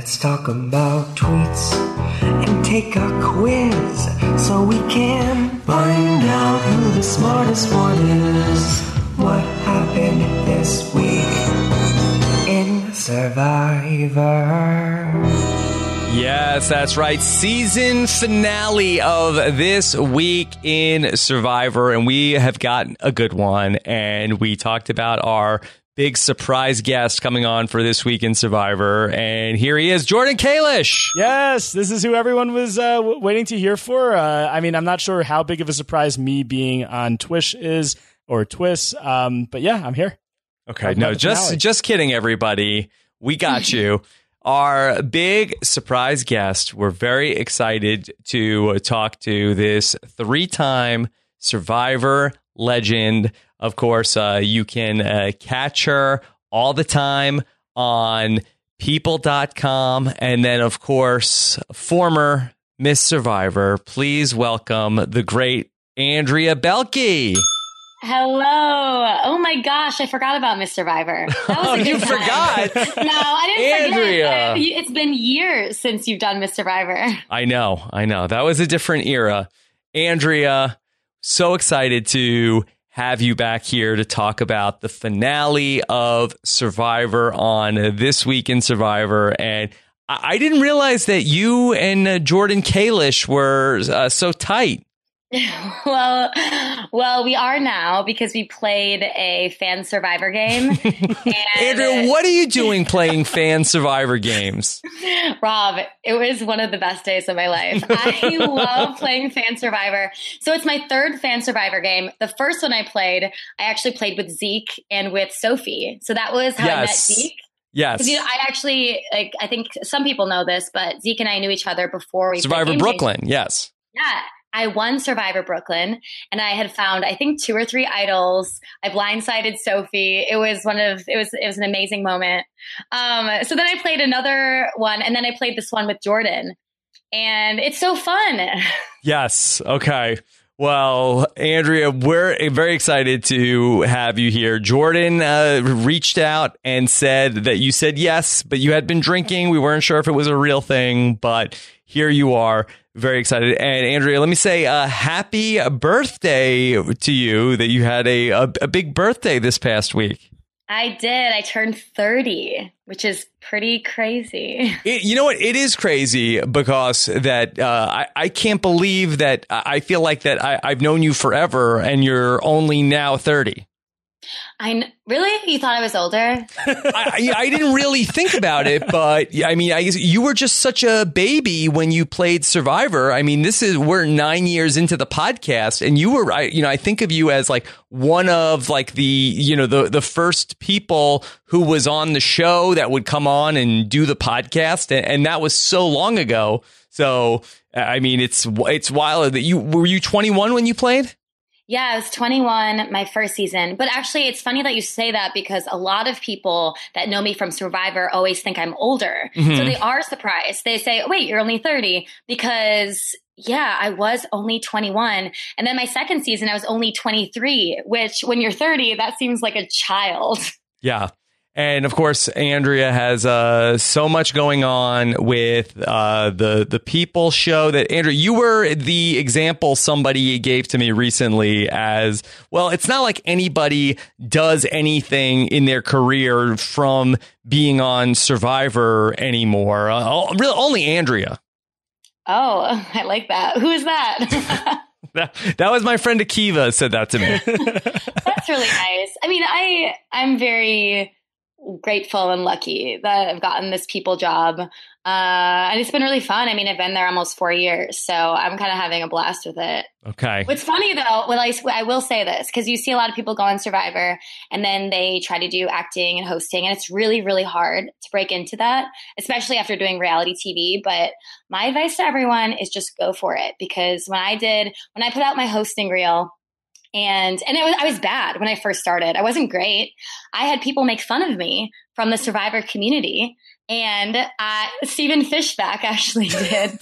Let's talk about tweets and take a quiz so we can find out who the smartest one is. What happened this week in Survivor? Yes, that's right. Season finale of this week in Survivor, and we have gotten a good one. And we talked about our big surprise guest coming on for this week in Survivor, and here he is, Jordan Kalish. Yes, this is who everyone was waiting to hear for. I mean, I'm not sure how big of a surprise me being on Twish is, or Twis, but yeah, I'm here. Okay, no, just kidding, everybody. We got you. Our big surprise guest, we're very excited to talk to this 3-time Survivor legend. Of course, you can catch her all the time on people.com. And then, of course, former Miss Survivor. Please welcome the great Andrea Boehlke. Hello. Oh my gosh, I forgot about Miss Survivor. That was a good You time. forgot? No, I didn't Andrea. forget. It's been years since you've done Miss Survivor. I know. That was a different era. Andrea, so excited to have you back here to talk about the finale of Survivor on This Week in Survivor. And I didn't realize that you and Jordan Kalish were so tight. Well, we are now because we played a fan Survivor game. And Andrea, what are you doing playing fan Survivor games? Rob, it was one of the best days of my life. I love playing fan Survivor. So it's my third fan Survivor game. The first one I actually played with Zeke and with Sophie. So that was how I met Zeke. Yes. I actually, I think some people know this, but Zeke and I knew each other before we Survivor Brooklyn. Yes. Yeah. I won Survivor Brooklyn, and I had found, I think, 2 or 3 idols. I blindsided Sophie. It was an amazing moment. So then I played another one, and then I played this one with Jordan, and it's so fun. Yes. Okay. Well, Andrea, we're very excited to have you here. Jordan reached out and said that you said yes, but you had been drinking. We weren't sure if it was a real thing, but here you are. Very excited. And Andrea, let me say happy birthday to you, that you had a big birthday this past week. I did. I turned 30, which is pretty crazy. You know what? It is crazy because that I can't believe that I feel like that I've known you forever and you're only now 30. Really? You thought I was older? I didn't really think about it, but I mean, I guess you were just such a baby when you played Survivor. I mean, we're 9 years into the podcast, and you were, I think of you as like one of like the first people who was on the show that would come on and do the podcast, and that was so long ago. So, I mean, it's wild that were you 21 when you played? Yeah, I was 21 my first season. But actually, it's funny that you say that because a lot of people that know me from Survivor always think I'm older. Mm-hmm. So they are surprised. They say, wait, you're only 30 because, yeah, I was only 21. And then my second season, I was only 23, which when you're 30, that seems like a child. Yeah. And of course, Andrea has so much going on with the People show. That Andrea, you were the example somebody gave to me recently as well. It's not like anybody does anything in their career from being on Survivor anymore. Really, only Andrea. Oh, I like that. Who is that? That was my friend Akiva said that to me. That's really nice. I mean, I'm very grateful and lucky that I've gotten this People job. And it's been really fun. I mean, I've been there almost 4 years, so I'm kind of having a blast with it. Okay. What's funny though, I will say this, because you see a lot of people go on Survivor and then they try to do acting and hosting, and it's really, really hard to break into that, especially after doing reality TV. But my advice to everyone is just go for it, because when I put out my hosting reel, And I was bad when I first started. I wasn't great. I had people make fun of me from the Survivor community. And Stephen Fishback actually did.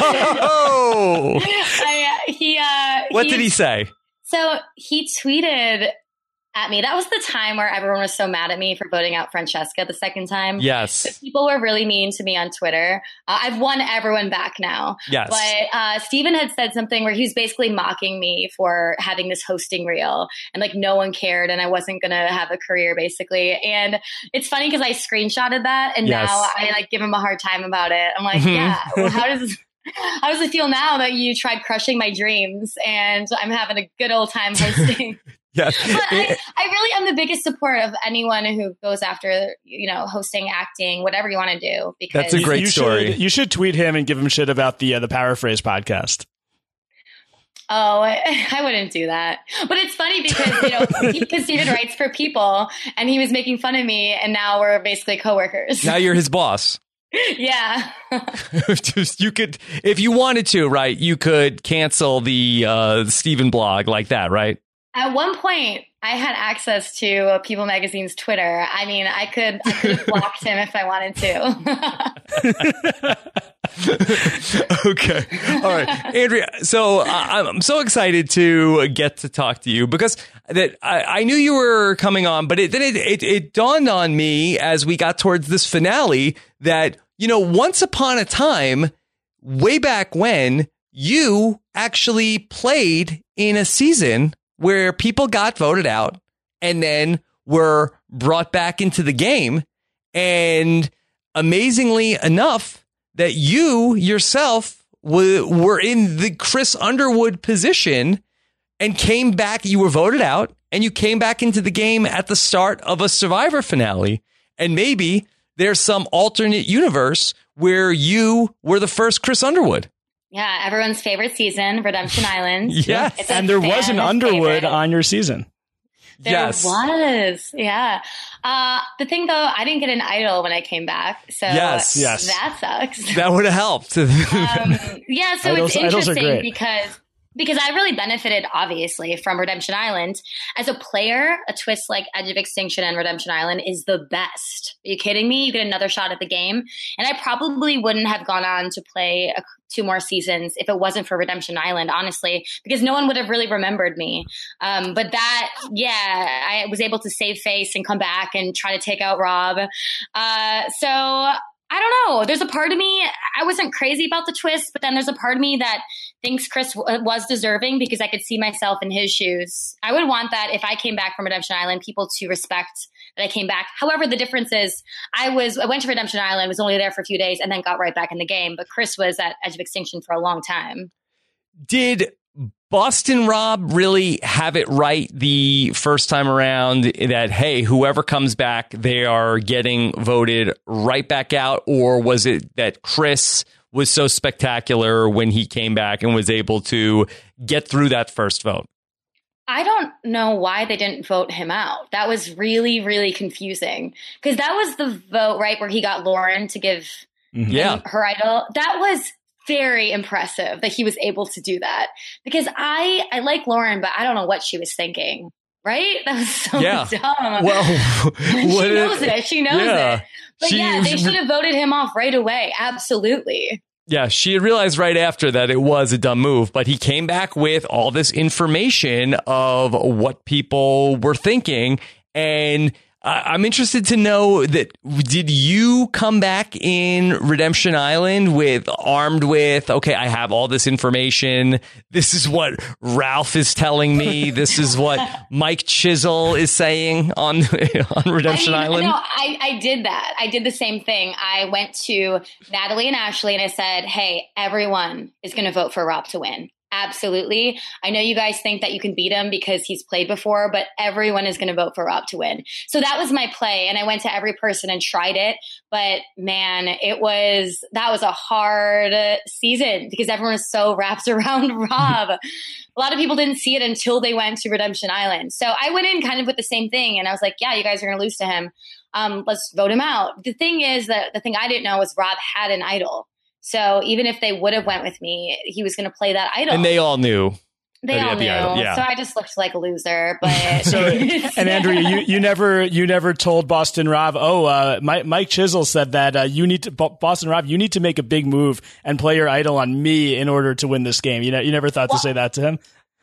Oh! What did he say? So he tweeted at me. That was the time where everyone was so mad at me for voting out Francesca the second time. Yes. So people were really mean to me on Twitter. I've won everyone back now. Yes. But Steven had said something where he was basically mocking me for having this hosting reel and like no one cared and I wasn't going to have a career basically. And it's funny because I screenshotted that and now I like give him a hard time about it. I'm like, yeah, well, how does it feel now that you tried crushing my dreams and I'm having a good old time hosting? Yes. But I really am the biggest support of anyone who goes after, hosting, acting, whatever you want to do. Because that's a great story. You should tweet him and give him shit about the Paraphrase podcast. Oh, I wouldn't do that. But it's funny because Steven writes for People and he was making fun of me and now we're basically coworkers. Now you're his boss. Yeah. You could, if you wanted to, right, you could cancel the Steven blog like that, right? At one point, I had access to People Magazine's Twitter. I mean, I could have blocked him if I wanted to. Okay. All right. Andrea, so I'm so excited to get to talk to you because that I knew you were coming on, but it dawned on me as we got towards this finale that, once upon a time, way back when, you actually played in a season where people got voted out and then were brought back into the game. And amazingly enough, that you yourself were in the Chris Underwood position and came back. You were voted out and you came back into the game at the start of a Survivor finale. And maybe there's some alternate universe where you were the first Chris Underwood. Yeah, everyone's favorite season, Redemption Island. Yes. And there was an Underwood on your season. There was. Yeah. The thing, though, I didn't get an idol when I came back. So yes. That sucks. That would have helped. Yeah, so it's interesting because I really benefited, obviously, from Redemption Island. As a player, a twist like Edge of Extinction and Redemption Island is the best. Are you kidding me? You get another shot at the game. And I probably wouldn't have gone on to play 2 more seasons if it wasn't for Redemption Island, honestly, because no one would have really remembered me. But I was able to save face and come back and try to take out Rob. So I don't know. There's a part of me, I wasn't crazy about the twist, but then there's a part of me that thinks Chris was deserving because I could see myself in his shoes. I would want that if I came back from Redemption Island, people to respect that I came back. However, the difference is I went to Redemption Island, was only there for a few days and then got right back in the game. But Chris was at Edge of Extinction for a long time. Did Boston Rob really have it right the first time around that, hey, whoever comes back, they are getting voted right back out? Or was it that Chris was so spectacular when he came back and was able to get through that first vote? I don't know why they didn't vote him out. That was really, really confusing because that was the vote, right, where he got Lauren to give him her idol. That was very impressive that he was able to do that because I like Lauren, but I don't know what she was thinking. Right? That was so dumb. Well, she knows it. But they should have voted him off right away. Absolutely. Yeah, she had realized right after that it was a dumb move, but he came back with all this information of what people were thinking. And I'm interested to know that, did you come back in Redemption Island armed with, okay, I have all this information. This is what Ralph is telling me. This is what Mike Chisel is saying on Redemption Island. No, I did that. I did the same thing. I went to Natalie and Ashley and I said, hey, everyone is going to vote for Rob to win. Absolutely. I know you guys think that you can beat him because he's played before, but everyone is going to vote for Rob to win. So that was my play. And I went to every person and tried it. But man, that was a hard season because everyone was so wrapped around Rob. A lot of people didn't see it until they went to Redemption Island. So I went in kind of with the same thing. And I was like, yeah, you guys are going to lose to him. Let's vote him out. The thing is that the thing I didn't know was Rob had an idol. So even if they would have went with me, he was going to play that idol. And they all knew. They all knew. So I just looked like a loser. But and Andrea, you never told Boston Rob, Mike Chisel said that Boston Rob, you need to make a big move and play your idol on me in order to win this game. You never thought to say that to him?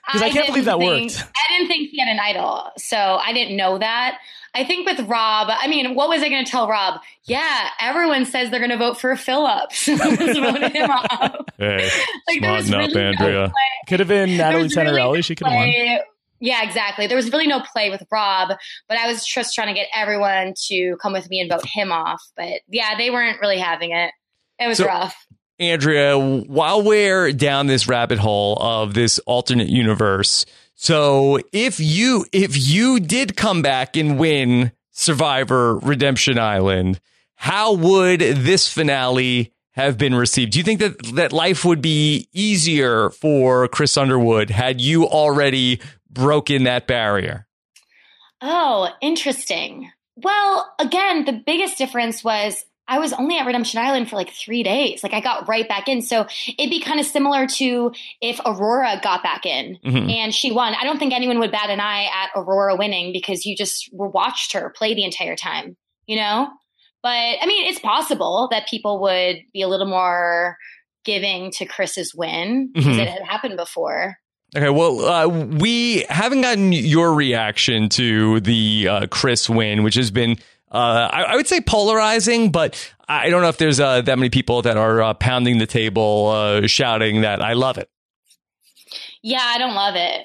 Because I can't believe that worked. I didn't think he had an idol, so I didn't know that. I think with Rob, I mean, what was I going to tell Rob? Yeah, everyone says they're going to vote for Phillips. Let's vote him off. Hey, like, smarten up, Andrea. Could have been Natalie Tenorelli. She could have won. Yeah, exactly. There was really no play with Rob, but I was just trying to get everyone to come with me and vote him off. But yeah, they weren't really having it. It was rough. Andrea, while we're down this rabbit hole of this alternate universe, so if you did come back and win Survivor Redemption Island, how would this finale have been received? Do you think that life would be easier for Chris Underwood had you already broken that barrier? Oh, interesting. Well, again, the biggest difference was I was only at Redemption Island for like 3 days. Like I got right back in. So it'd be kind of similar to if Aurora got back in and she won. I don't think anyone would bat an eye at Aurora winning because you just watched her play the entire time, you know? But I mean, it's possible that people would be a little more giving to Chris's win because it had happened before. Okay, well, we haven't gotten your reaction to the Chris win, which has been, I would say polarizing, but I don't know if there's that many people that are pounding the table, shouting that I love it. Yeah, I don't love it.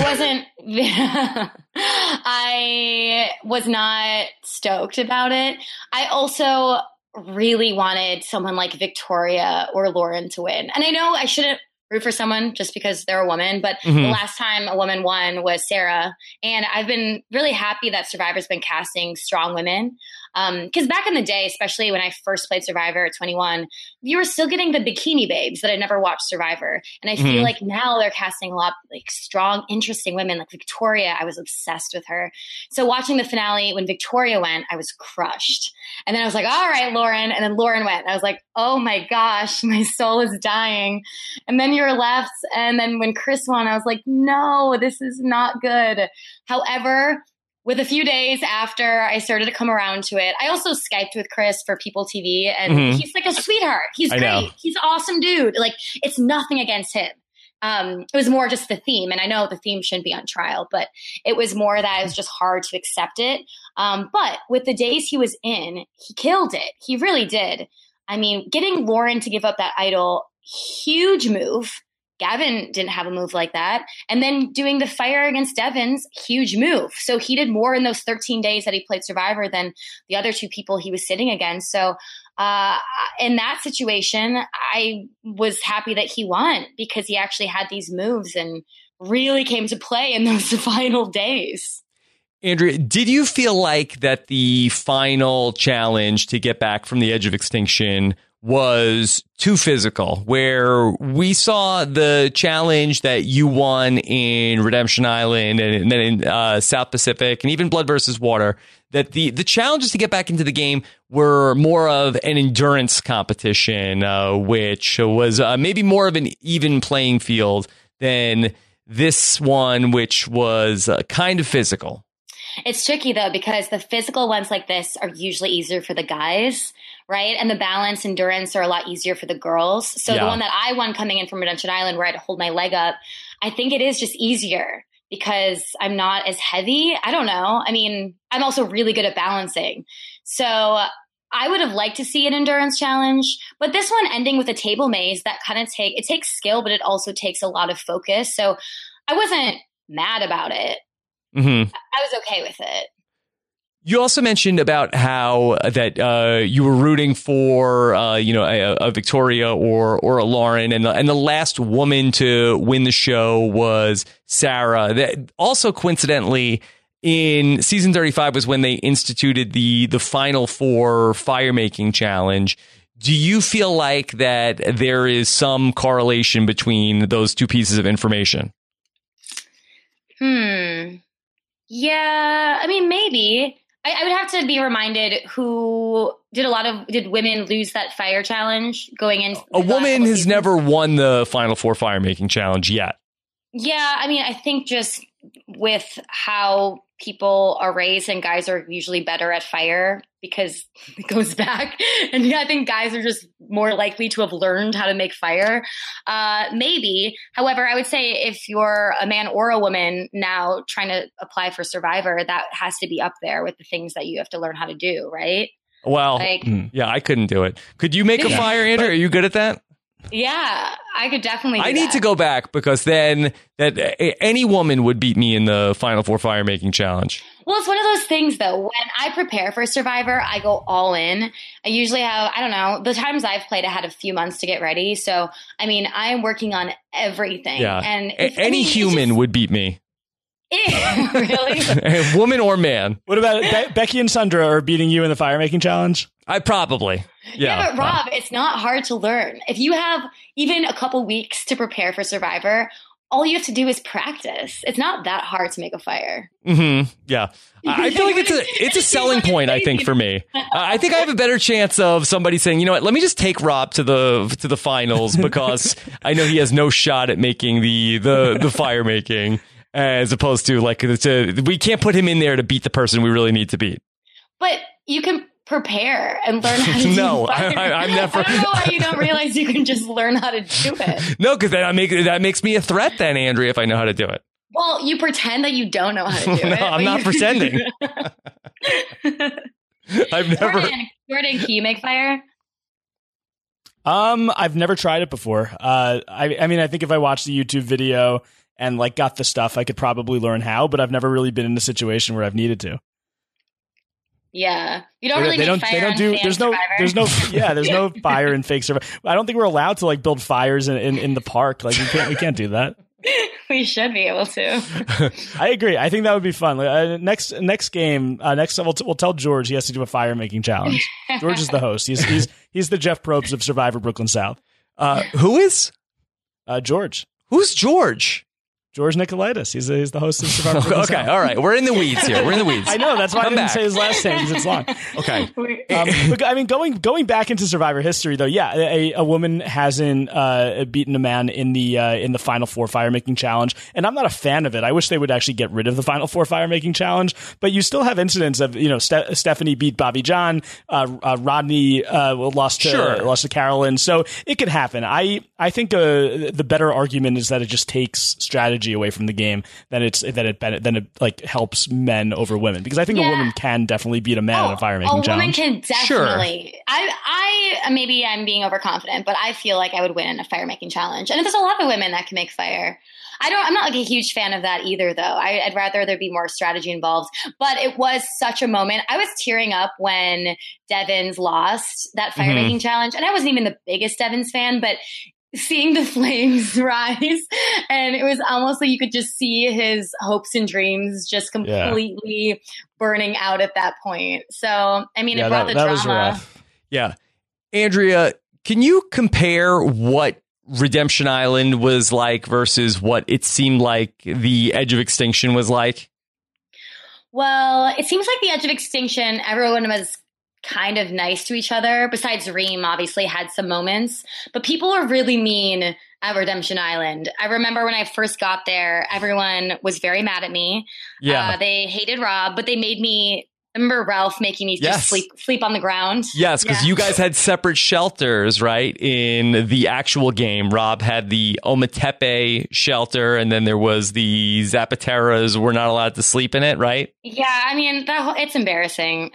I was not stoked about it. I also really wanted someone like Victoria or Lauren to win. And I know I shouldn't root for someone just because they're a woman, but the last time a woman won was Sarah. And I've been really happy that Survivor's been casting strong women. Because back in the day, especially when I first played Survivor at 21, you were still getting the bikini babes that had never watched Survivor. And I feel like now they're casting a lot like strong, interesting women like Victoria. I was obsessed with her. So watching the finale, when Victoria went, I was crushed. And then I was like, all right, Lauren. And then Lauren went. And I was like, oh my gosh, my soul is dying. And then you're left. And then when Chris won, I was like, no, this is not good. However, with a few days after I started to come around to it, I also Skyped with Chris for People TV, and he's like a sweetheart. He's great. He's an awesome dude. Like, it's nothing against him. It was more just the theme, and I know the theme shouldn't be on trial, but it was more that it was just hard to accept it. But with the days he was in, he killed it. He really did. I mean, getting Lauren to give up that idol, huge move. Gavin didn't have a move like that. And then doing the fire against Devins, huge move. So he did more in those 13 days that he played Survivor than the other two people he was sitting against. So in that situation, I was happy that he won because he actually had these moves and really came to play in those final days. Andrea, did you feel like that the final challenge to get back from the edge of extinction was too physical, where we saw the challenge that you won in Redemption Island and then in South Pacific and even Blood versus Water, that the challenges to get back into the game were more of an endurance competition, which was maybe more of an even playing field than this one, which was kind of physical. It's tricky, though, because the physical ones like this are usually easier for the guys, right? And the balance, endurance are a lot easier for the girls. So the one that I won coming in from Redemption Island where I had to hold my leg up, I think it is just easier because I'm not as heavy. I don't know. I mean, I'm also really good at balancing. So I would have liked to see an endurance challenge, but this one ending with a table maze, that kind of takes skill, but it also takes a lot of focus. So I wasn't mad about it. I was okay with it. You also mentioned about how that you were rooting for, a Victoria or a Lauren, and the last woman to win the show was Sarah. That also, coincidentally, in season 35 was when they instituted the Final Four fire making challenge. Do you feel like that there is some correlation between those two pieces of information? Yeah, I mean, maybe. I would have to be reminded did women lose that fire challenge going in? A woman has never won the Final Four fire making challenge yet. Yeah, I mean, I think just with how people are raised and guys are usually better at fire because it goes back. And I think guys are just more likely to have learned how to make fire. Maybe. However, I would say if you're a man or a woman now trying to apply for Survivor, that has to be up there with the things that you have to learn how to do, right? Well, yeah, I couldn't do it. Could you make a fire, Andrew? Are you good at that? Yeah, I could definitely do I need that. to go back because then any woman would beat me in the Final Four Fire Making Challenge. Well, it's one of those things, though. When I prepare for Survivor, I go all in. I usually have, I don't know, the times I've played, I had a few months to get ready. So, I mean, I'm working on everything. Yeah. And any human would beat me. Really? Woman or man. What about Becky and Sandra are beating you in the fire making challenge? I probably. Yeah, but Rob, it's not hard to learn. If you have even a couple weeks to prepare for Survivor, all you have to do is practice. It's not that hard to make a fire. Mm-hmm. Yeah. I feel like it's a selling point, I think, for me. I think I have a better chance of somebody saying, you know what, let me just take Rob to the finals because I know he has no shot at making the fire making. As opposed to we can't put him in there to beat the person we really need to beat. But you can prepare and learn how to do No, fire. I'm never. I don't know why you don't realize you can just learn how to do it. No, because that makes me a threat then, Andrea, if I know how to do it. Well, you pretend that you don't know how to do it. No, I'm not pretending. I've never. Jordan, can you make fire? I've never tried it before. I mean, I think if I watched the YouTube video and got the stuff, I could probably learn how, but I've never really been in a situation where I've needed to. Yeah. You don't really make fire on there's no fire in Fake Survivor. I don't think we're allowed to build fires in the park. We can't do that. We should be able to. I agree. I think that would be fun. Next game, we'll tell George he has to do a fire making challenge. George is the host. He's the Jeff Probst of Survivor Brooklyn South. Who is? George. Who's George? George Nicolaitis. He's the host of Survivor Brooklyn Okay, South. all right. We're in the weeds here. I know. That's why I didn't say his last name because it's long. Okay. But, I mean, going back into Survivor history, though, yeah, a woman hasn't beaten a man in the Final Four Fire Making Challenge, and I'm not a fan of it. I wish they would actually get rid of the Final Four Fire Making Challenge, but you still have incidents of Stephanie beat Bobby John, Rodney lost to Carolyn, so it could happen. I think the better argument is that it just takes strategy away from the game than it helps men over women, because I think a woman can definitely beat a man in a fire making challenge. A woman can definitely. Sure. I maybe I'm being overconfident, but I feel like I would win a fire making challenge. And there's a lot of women that can make fire. I'm not a huge fan of that either, though. I'd rather there be more strategy involved. But it was such a moment. I was tearing up when Devins lost that fire making challenge, and I wasn't even the biggest Devins fan, but seeing the flames rise, and it was almost like you could just see his hopes and dreams just completely burning out at that point. So, I mean, it brought the drama. Yeah. Andrea, can you compare what Redemption Island was like versus what it seemed like the Edge of Extinction was like? Well, it seems like the Edge of Extinction, everyone was kind of nice to each other. Besides Reem, obviously had some moments, but people are really mean at Redemption Island. I remember when I first got there, everyone was very mad at me. Yeah, they hated Rob, but they made me. I remember Ralph making me just sleep on the ground. Yes, because you guys had separate shelters, right? In the actual game, Rob had the Ometepe shelter, and then there was the Zapateras were not allowed to sleep in it, right? Yeah, I mean, it's embarrassing.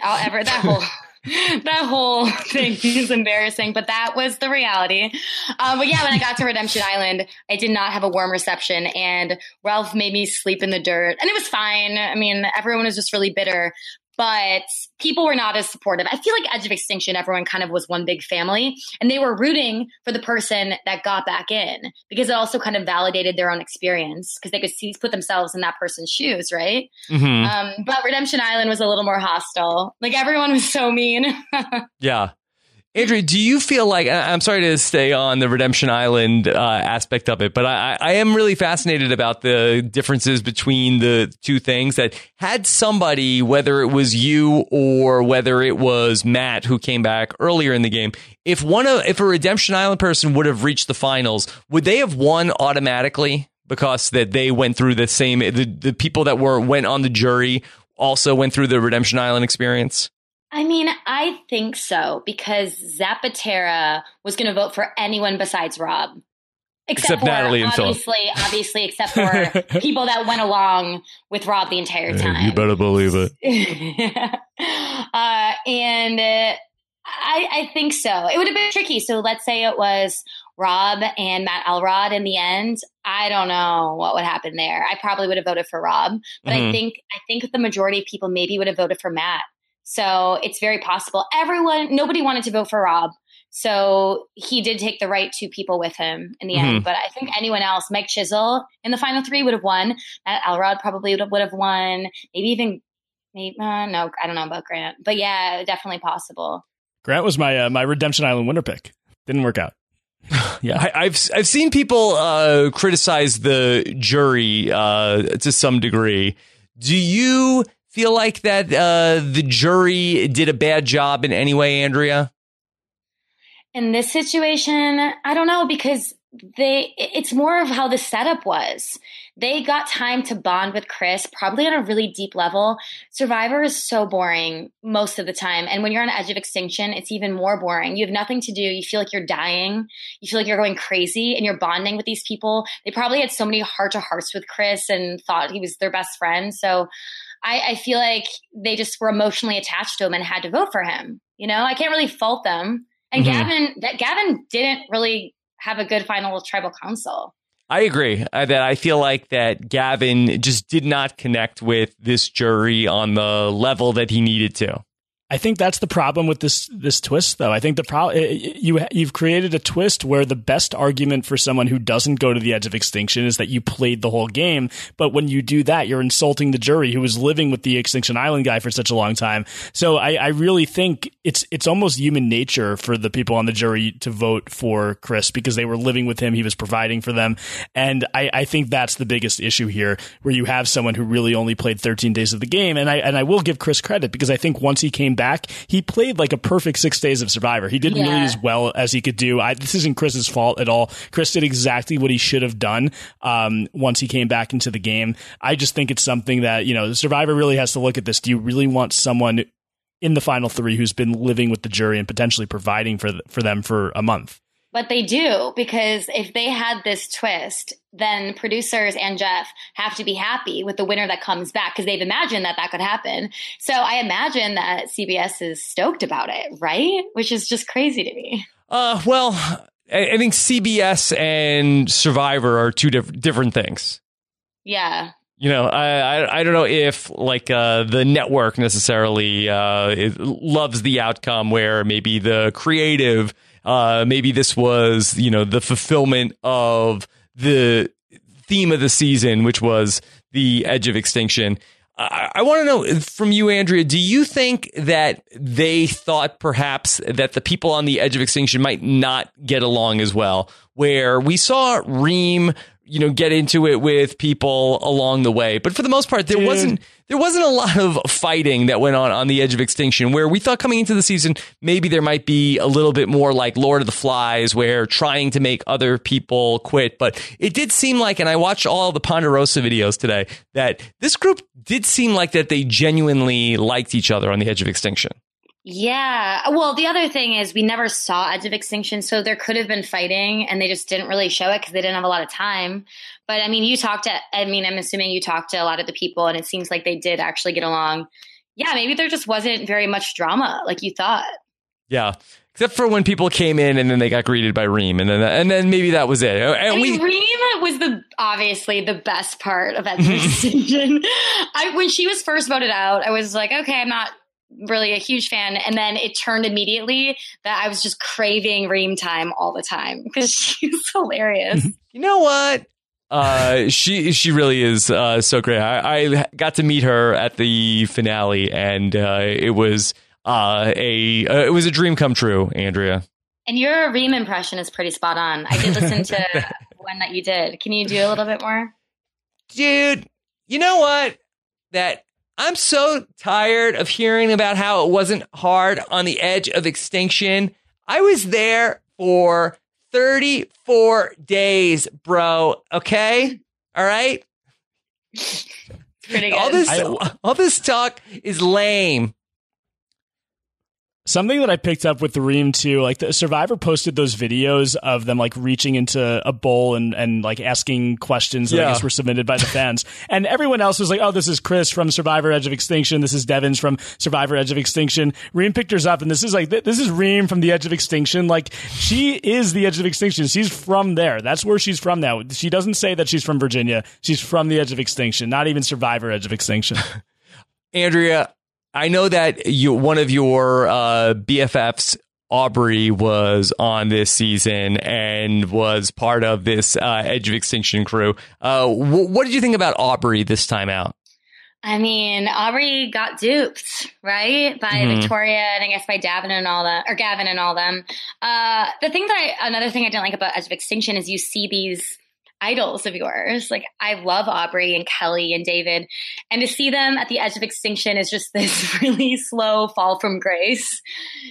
That whole thing is embarrassing, but that was the reality. But yeah, when I got to Redemption Island, I did not have a warm reception, and Ralph made me sleep in the dirt, and it was fine. I mean, everyone was just really bitter, but people were not as supportive. I feel like Edge of Extinction, everyone kind of was one big family, and they were rooting for the person that got back in, because it also kind of validated their own experience, because they could put themselves in that person's shoes, right? Mm-hmm. But Redemption Island was a little more hostile. Everyone was so mean. Yeah. Andrea, do you feel like, I'm sorry to stay on the Redemption Island aspect of it, but I am really fascinated about the differences between the two things. That had somebody, whether it was you or whether it was Matt who came back earlier in the game, if a Redemption Island person would have reached the finals, would they have won automatically because that they went through the same, the people that went on the jury also went through the Redemption Island experience? I mean, I think so, because Zapatera was going to vote for anyone besides Rob. Except for Natalie and Philip. Obviously, except for people that went along with Rob the entire time. You better believe it. I think so. It would have been tricky. So let's say it was Rob and Matt Elrod in the end. I don't know what would happen there. I probably would have voted for Rob, but I think the majority of people maybe would have voted for Matt. So it's very possible. Nobody wanted to vote for Rob. So he did take the right two people with him in the end. But I think anyone else, Mike Chisel in the final three would have won. Matt Elrod probably would have won. No, I don't know about Grant. But yeah, definitely possible. Grant was my Redemption Island winner pick. Didn't work out. Yeah, I've seen people criticize the jury to some degree. Do you feel like that the jury did a bad job in any way, Andrea? In this situation, I don't know, because it's more of how the setup was. They got time to bond with Chris, probably on a really deep level. Survivor is so boring most of the time. And when you're on the edge of extinction, it's even more boring. You have nothing to do. You feel like you're dying. You feel like you're going crazy, and you're bonding with these people. They probably had so many heart-to-hearts with Chris and thought he was their best friend. So I feel like they just were emotionally attached to him and had to vote for him. You know, I can't really fault them. And Gavin didn't really have a good final tribal council. I agree that I feel like that Gavin just did not connect with this jury on the level that he needed to. I think that's the problem with this twist, though. I think the problem you've created a twist where the best argument for someone who doesn't go to the edge of extinction is that you played the whole game. But when you do that, you're insulting the jury who was living with the Extinction Island guy for such a long time. So I really think it's almost human nature for the people on the jury to vote for Chris because they were living with him. He was providing for them. And I think that's the biggest issue here, where you have someone who really only played 13 days of the game. And I will give Chris credit, because I think once he came back, he played like a perfect 6 days of Survivor. He did really as well as he could do. This isn't Chris's fault at all. Chris did exactly what he should have done once he came back into the game. I just think it's something that, Survivor really has to look at this. Do you really want someone in the final three who's been living with the jury and potentially providing for them for a month? But they do, because if they had this twist, then producers and Jeff have to be happy with the winner that comes back, because they've imagined that could happen. So I imagine that CBS is stoked about it, right? Which is just crazy to me. Well, I think CBS and Survivor are two different things. Yeah. I don't know if the network necessarily loves the outcome where maybe the creative, maybe this was, the fulfillment of the theme of the season, which was the edge of extinction. I want to know from you, Andrea, do you think that they thought perhaps that the people on the edge of extinction might not get along as well, where we saw Reem, get into it with people along the way, but for the most part, there wasn't a lot of fighting that went on the edge of extinction, where we thought coming into the season, maybe there might be a little bit more like Lord of the Flies, where trying to make other people quit. But it did seem like, and I watched all the Ponderosa videos today, that this group did seem like that they genuinely liked each other on the edge of extinction. Yeah. Well, the other thing is we never saw Edge of Extinction, so there could have been fighting and they just didn't really show it because they didn't have a lot of time. But I'm assuming you talked to a lot of the people and it seems like they did actually get along. Yeah, maybe there just wasn't very much drama like you thought. Yeah. Except for when people came in and then they got greeted by Reem, and then maybe that was it. And Reem was obviously the best part of Edge of Extinction. When she was first voted out, I was like, okay, I'm not really a huge fan, and then it turned immediately that I was just craving Reem time all the time because she was hilarious. You know what? She really is so great. I got to meet her at the finale, and it was a dream come true, Andrea. And your Reem impression is pretty spot on. I did listen to one that you did. Can you do a little bit more? Dude, you know what? I'm so tired of hearing about how it wasn't hard on the edge of extinction. I was there for 34 days, bro. Okay? All right. Pretty good. All this talk is lame. Something that I picked up with the Reem too, like the Survivor posted those videos of them like reaching into a bowl and like asking questions that I guess were submitted by the fans. And everyone else was like, oh, this is Chris from Survivor Edge of Extinction. This is Devins from Survivor Edge of Extinction. Reem picked hers up and this is Reem from the Edge of Extinction. Like she is the Edge of Extinction. She's from there. That's where she's from now. She doesn't say that she's from Virginia. She's from the Edge of Extinction, not even Survivor Edge of Extinction. Andrea, I know that one of your BFFs, Aubrey, was on this season and was part of this Edge of Extinction crew. What did you think about Aubrey this time out? I mean, Aubrey got duped, right? By Victoria and I guess by Gavin and all them. Another thing I didn't like about Edge of Extinction is you see these idols of yours. Like I love Aubrey and Kelly and David, and to see them at the edge of extinction is just this really slow fall from grace,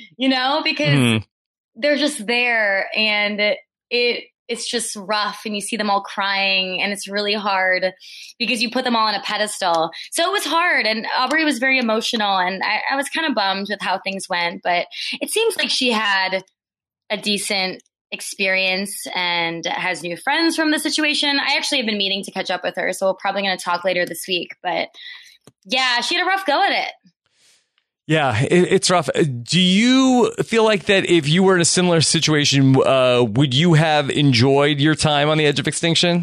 because they're just there and it's just rough and you see them all crying and it's really hard because you put them all on a pedestal. So it was hard and Aubrey was very emotional and I was kind of bummed with how things went, but it seems like she had a decent experience and has new friends from the situation. I actually have been meaning to catch up with her, so we're probably going to talk later this week. But yeah, she had a rough go at it. Yeah, it's rough. Do you feel like that if you were in a similar situation, would you have enjoyed your time on the Edge of Extinction?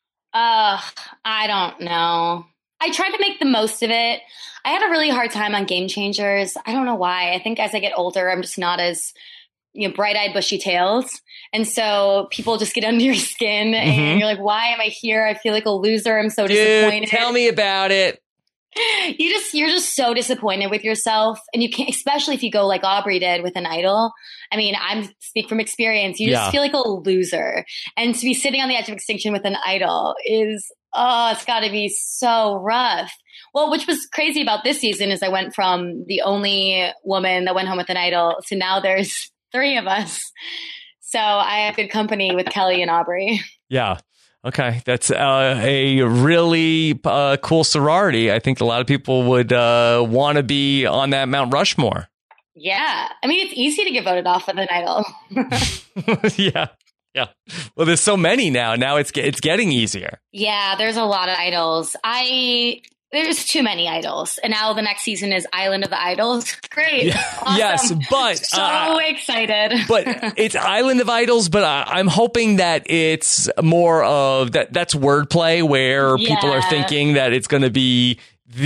I don't know. I tried to make the most of it. I had a really hard time on Game Changers. I don't know why. I think as I get older, I'm just not as bright-eyed, bushy-tailed. And so people just get under your skin and you're like, why am I here? I feel like a loser. I'm so disappointed. Dude, tell me about it. You're just so disappointed with yourself. And you can't, especially if you go like Aubrey did with an idol. I mean, I speak from experience. You just feel like a loser. And to be sitting on the edge of extinction with an idol is, it's got to be so rough. Well, which was crazy about this season is I went from the only woman that went home with an idol to now there's 3 of us. So I have good company with Kelly and Aubrey. Yeah. Okay. That's a really cool sorority. I think a lot of people would want to be on that Mount Rushmore. Yeah. I mean, it's easy to get voted off with an idol. Yeah. Yeah. Well, there's so many now. Now it's getting easier. Yeah, there's a lot of idols. There's too many idols. And now the next season is Island of the Idols. Great. Yeah. Awesome. Yes, but so excited. But it's Island of Idols, but I'm hoping that it's more of that's wordplay where people are thinking that it's going to be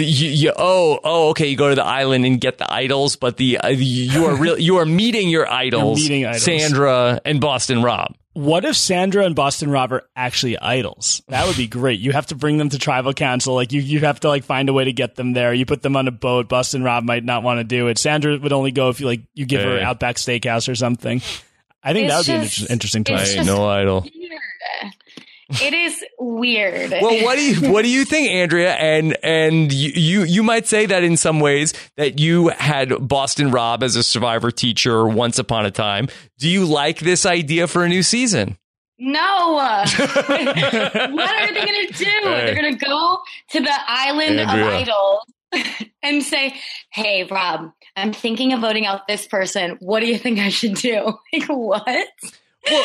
okay, you go to the island and get the idols, but you are meeting your idols, Sandra and Boston Rob. What if Sandra and Boston Rob are actually idols? That would be great. You have to bring them to tribal council. Like you have to find a way to get them there. You put them on a boat. Boston Rob might not want to do it. Sandra would only go if you give her Outback Steakhouse or something. I think that would be an interesting twist. No idol. Weird. It is weird. Well, what do you think, Andrea? And you might say that in some ways that you had Boston Rob as a Survivor teacher once upon a time. Do you like this idea for a new season? No. What are they going to do? Hey. They're going to go to the Island of Idols and say, "Hey, Rob, I'm thinking of voting out this person. What do you think I should do?" Like, what? Well,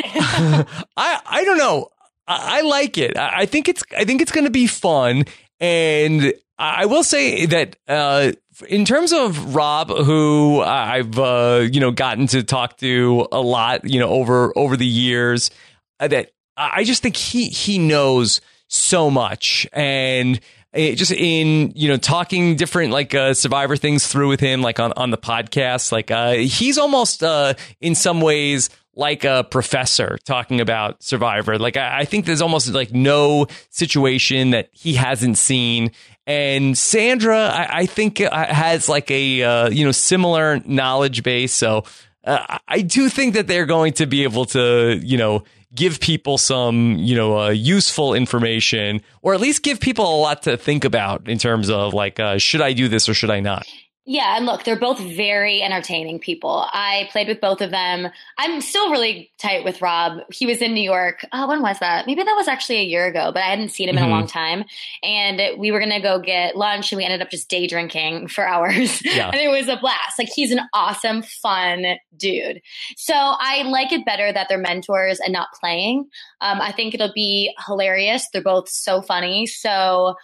I don't know. I like it. I think it's going to be fun. And I will say that in terms of Rob, who I've gotten to talk to a lot, over the years, that I just think he knows so much. And just in talking different Survivor things through with him, on the podcast, he's almost in some ways like a professor talking about Survivor. I think there's almost no situation that he hasn't seen. And Sandra, I think has a similar knowledge base. So I do think that they're going to be able to give people some useful information, or at least give people a lot to think about in terms of should I do this or should I not? Yeah, and look, they're both very entertaining people. I played with both of them. I'm still really tight with Rob. He was in New York. Oh, when was that? Maybe that was actually a year ago, but I hadn't seen him in a long time. And we were going to go get lunch, and we ended up just day drinking for hours. Yeah. And it was a blast. Like, he's an awesome, fun dude. So I like it better that they're mentors and not playing. I think it'll be hilarious. They're both so funny. So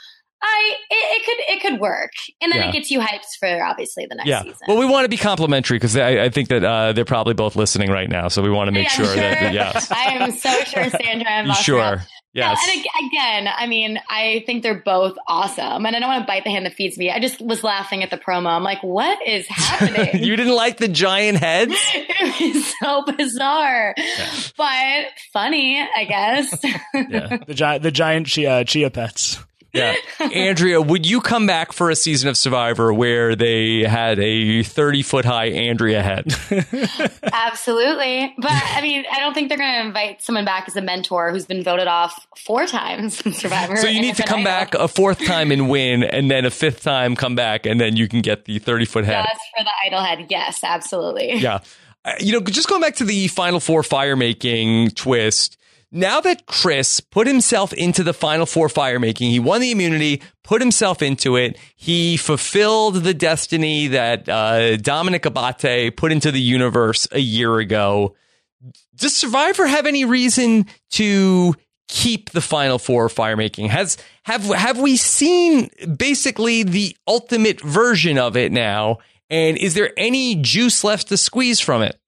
it could work, and then it gets you hyped for obviously the next season. Well, we want to be complimentary because I think that they're probably both listening right now, so we want to make sure that yes. I am so sure Sandra and sure. Yes. Yeah, and again, I mean, I think they're both awesome, and I don't want to bite the hand that feeds me. I just was laughing at the promo. I'm like, what is happening? You didn't like the giant heads? It was so bizarre, but funny, I guess. The giant chia pets. Yeah. Andrea, would you come back for a season of Survivor where they had a 30-foot high Andrea head? Absolutely. But I mean, I don't think they're going to invite someone back as a mentor who's been voted off 4 times in Survivor. So you need to come back a 4th time and win, and then a 5th time come back, and then you can get the 30-foot head. Just for the idol head. Yes, absolutely. Yeah. Just going back to the Final Four fire making twist. Now that Chris put himself into the Final Four fire making, he won the immunity, put himself into it. He fulfilled the destiny that Dominic Abate put into the universe a year ago. Does Survivor have any reason to keep the Final Four fire making? Have we seen basically the ultimate version of it now? And is there any juice left to squeeze from it?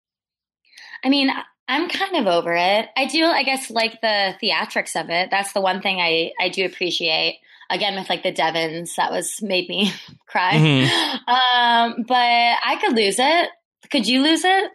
I mean, I'm kind of over it. I do, I guess, like the theatrics of it. That's the one thing I do appreciate. Again, with like the Devons, that made me cry. But I could lose it. Could you lose it?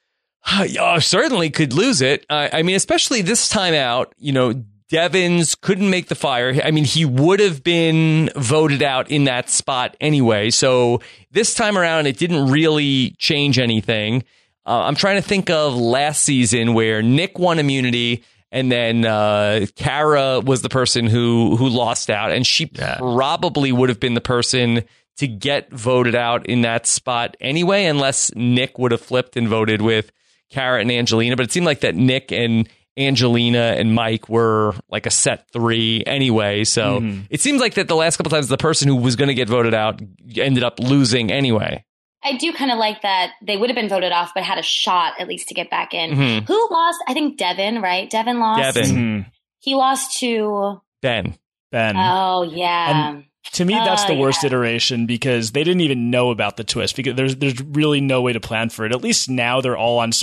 I certainly could lose it. I mean, especially this time out, Devons couldn't make the fire. I mean, he would have been voted out in that spot anyway. So this time around, it didn't really change anything. I'm trying to think of last season where Nick won immunity and then Kara was the person who lost out, and she probably would have been the person to get voted out in that spot anyway, unless Nick would have flipped and voted with Kara and Angelina. But it seemed like that Nick and Angelina and Mike were like a set 3 anyway. So it seems like that the last couple times the person who was going to get voted out ended up losing anyway. I do kind of like that they would have been voted off, but had a shot at least to get back in. Who lost? I think Devin, right? Devin lost. He lost to Ben. Oh, yeah. And to me, that's the worst iteration because they didn't even know about the twist because there's really no way to plan for it. At least now they're all on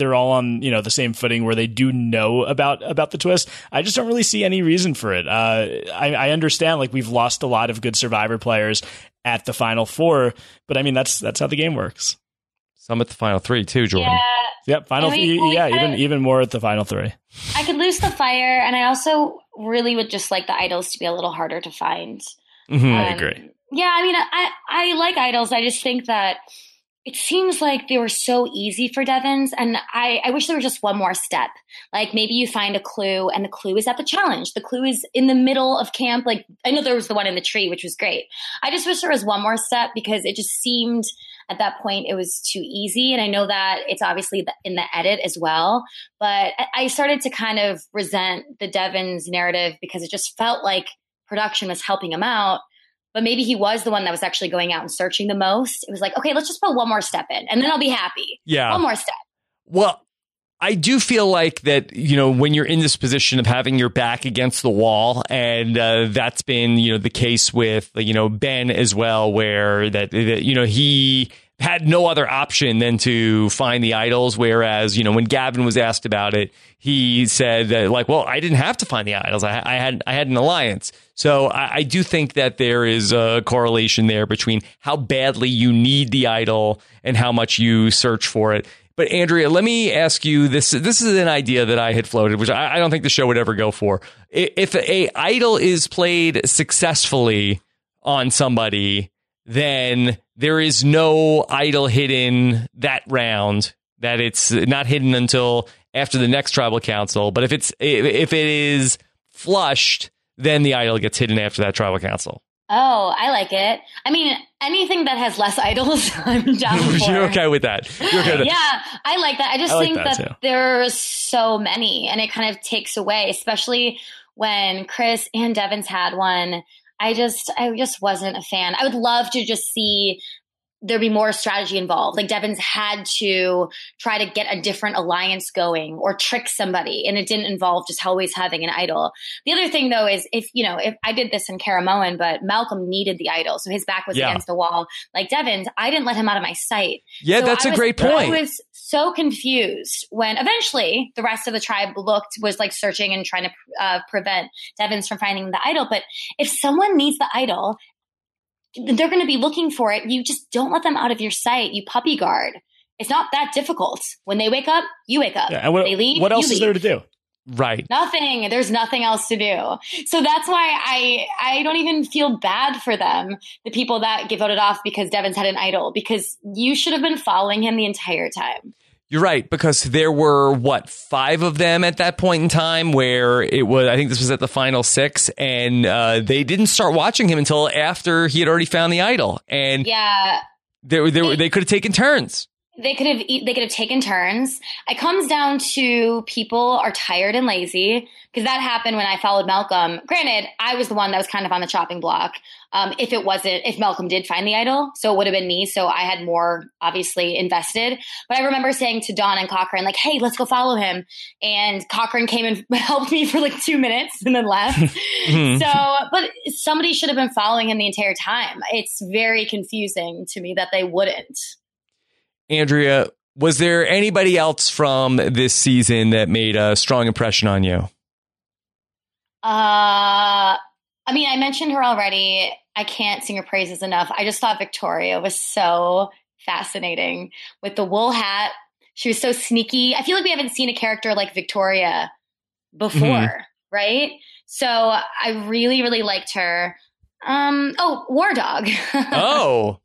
the same footing where they do know about the twist. I just don't really see any reason for it. I understand like we've lost a lot of good Survivor players at the Final Four, but I mean that's how the game works. Some at the Final 3 too, Jordan. Yep, even more at the Final 3. I could lose the fire, and I also really would just like the idols to be a little harder to find. I agree. Yeah, I mean, I like idols. I just think that it seems like they were so easy for Devons, and I wish there was just one more step. Like maybe you find a clue, and the clue is at the challenge. The clue is in the middle of camp. Like I know there was the one in the tree, which was great. I just wish there was one more step because it just seemed at that point it was too easy. And I know that it's obviously in the edit as well, but I started to kind of resent the Devons narrative because it just felt like production was helping him out. But maybe he was the one that was actually going out and searching the most. It was like, okay, let's just put one more step in and then I'll be happy. Yeah. One more step. Well, I do feel like that, when you're in this position of having your back against the wall, and that's been, the case with, Ben as well, where that he had no other option than to find the idols. Whereas, when Gavin was asked about it, he said that well, I didn't have to find the idols. I had an alliance. So I do think that there is a correlation there between how badly you need the idol and how much you search for it. But Andrea, let me ask you this. This is an idea that I had floated, which I don't think the show would ever go for. If a idol is played successfully on somebody, then there is no idol hidden that round, that it's not hidden until after the next tribal council. But if it is flushed, then the idol gets hidden after that tribal council. Oh, I like it. I mean, anything that has less idols, I'm down for. You're okay with that. Yeah, I like that. I just think that too. there's so many, and it kind of takes away, especially when Chris and Devin's had one. I just wasn't a fan. I would love to just see there be more strategy involved. Like Devin's had to try to get a different alliance going or trick somebody, and it didn't involve just always having an idol. The other thing though is if I did this in Caramoan, but Malcolm needed the idol, so his back was against the wall. Like Devin's, I didn't let him out of my sight. Yeah, so that's a great point. I was so confused when eventually the rest of the tribe was like searching and trying to prevent Devin's from finding the idol. But if someone needs the idol, they're going to be looking for it. You just don't let them out of your sight. You puppy guard. It's not that difficult. When they wake up, you wake up. Yeah, and they leave, what else you is there to do? Right. Nothing. There's nothing else to do. So that's why I don't even feel bad for them, the people that get voted off because Devin's had an idol, because you should have been following him the entire time. You're right, because there were, 5 of them at that point in time where it was, I think this was at the final 6, and they didn't start watching him until after he had already found the idol. And yeah, they could have taken turns. They could have taken turns. It comes down to people are tired and lazy, because that happened when I followed Malcolm. Granted, I was the one that was kind of on the chopping block. If Malcolm did find the idol, so it would have been me. So I had more obviously invested. But I remember saying to Dawn and Cochran, like, "Hey, let's go follow him." And Cochran came and helped me for like 2 minutes and then left. But somebody should have been following him the entire time. It's very confusing to me that they wouldn't. Andrea, was there anybody else from this season that made a strong impression on you? I mean, I mentioned her already. I can't sing her praises enough. I just thought Victoria was so fascinating with the wool hat. She was so sneaky. I feel like we haven't seen a character like Victoria before, right? So I really, really liked her. War Dog. Oh.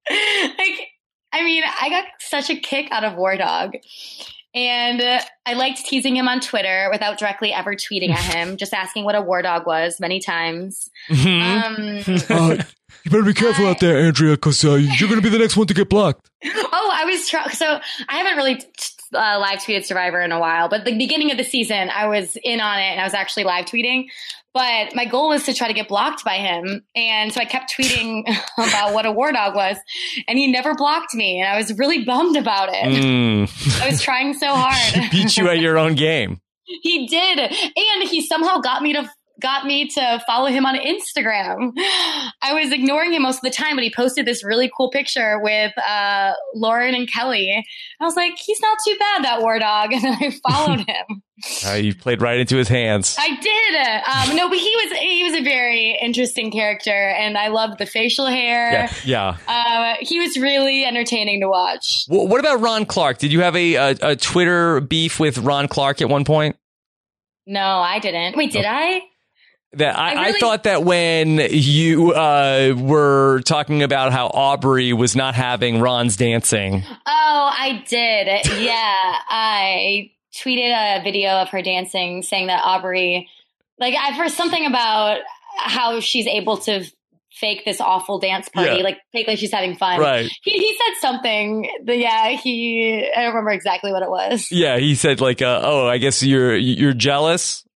I got such a kick out of War Dog. And I liked teasing him on Twitter without directly ever tweeting at him, just asking what a war dog was many times. You better be careful out there, Andrea, because you're going to be the next one to get blocked. Oh, I was so I haven't really live tweeted Survivor in a while, but the beginning of the season, I was in on it and I was actually live tweeting. But my goal was to try to get blocked by him. And so I kept tweeting about what a war dog was. And he never blocked me. And I was really bummed about it. I was trying so hard. He beat you at your own game. He did. And he somehow got me to follow him on Instagram. I was ignoring him most of the time, but he posted this really cool picture with Lauren and Kelly. I was like, he's not too bad, that war dog. And then I followed him. You played right into his hands. I did. No, but he was a very interesting character, and I loved the facial hair. Yeah. He was really entertaining to watch. Well, what about Ron Clark? Did you have a Twitter beef with Ron Clark at one point? No, I didn't. Wait, did I? That I thought that when you were talking about how Aubrey was not having Ron's dancing. Oh, I did. Yeah, I tweeted a video of her dancing, saying that Aubrey, like, I've heard something about how she's able to fake this awful dance party, like fake like she's having fun. Right. He said something. I don't remember exactly what it was. Yeah, he said like, I guess you're jealous.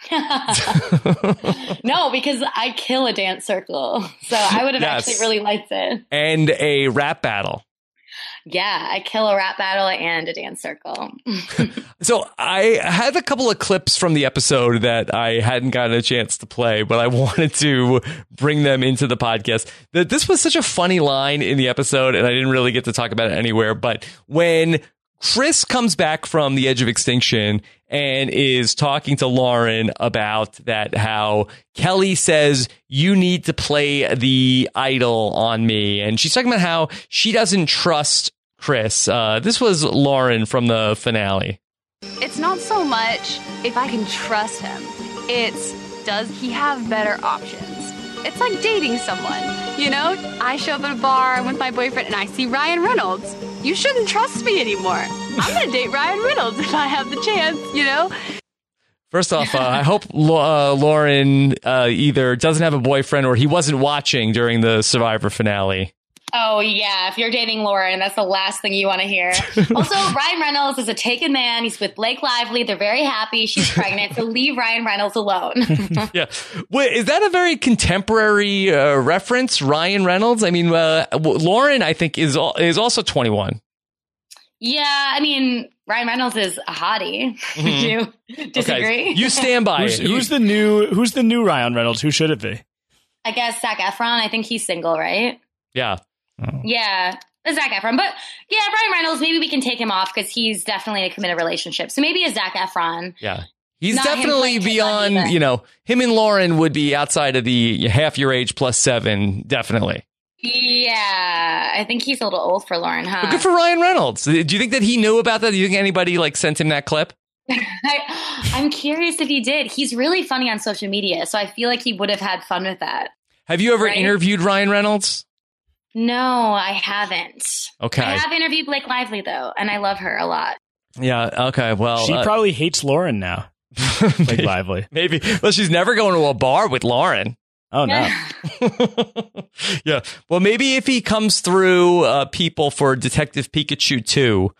No, because I kill a dance circle. So I would have actually really liked it. And a rap battle. Yeah, I kill a rap battle and a dance circle. So I had a couple of clips from the episode that I hadn't gotten a chance to play, but I wanted to bring them into the podcast. This was such a funny line in the episode, and I didn't really get to talk about it anywhere. But when Chris comes back from the edge of extinction and is talking to Lauren about that, how Kelly says, you need to play the idol on me. And she's talking about how she doesn't trust Chris. This was Lauren from the finale. It's not so much if I can trust him. It's, does he have better options? It's like dating someone, you know? I show up at a bar with my boyfriend and I see Ryan Reynolds. You shouldn't trust me anymore. I'm going to date Ryan Reynolds if I have the chance, you know? First off, I hope Lauren either doesn't have a boyfriend or he wasn't watching during the Survivor finale. Oh, yeah. If you're dating Lauren, that's the last thing you want to hear. Also, Ryan Reynolds is a taken man. He's with Blake Lively. They're very happy. She's pregnant. So leave Ryan Reynolds alone. Yeah. Wait, is that a very contemporary reference, Ryan Reynolds? I mean, Lauren, I think, is also 21. Yeah. I mean, Ryan Reynolds is a hottie. Mm-hmm. Do you disagree? Okay. You stand by it. Who's the new Ryan Reynolds? Who should it be? I guess Zac Efron. I think he's single, right? Yeah. Oh. Yeah, Zac Efron. But yeah, Ryan Reynolds, maybe we can take him off because he's definitely in a committed relationship. So maybe a Zac Efron. Yeah. He's definitely beyond, him and Lauren would be outside of the half your age plus 7, definitely. Yeah, I think he's a little old for Lauren, huh? But good for Ryan Reynolds. Do you think that he knew about that? Do you think anybody sent him that clip? I'm curious if he did. He's really funny on social media, so I feel like he would have had fun with that. Have you ever interviewed Ryan Reynolds? No, I haven't. Okay. I have interviewed Blake Lively, though, and I love her a lot. Yeah, okay, well... She probably hates Lauren now. Blake Lively. Maybe. Well, she's never going to a bar with Lauren. Oh, no. Yeah. Well, maybe if he comes through people for Detective Pikachu 2,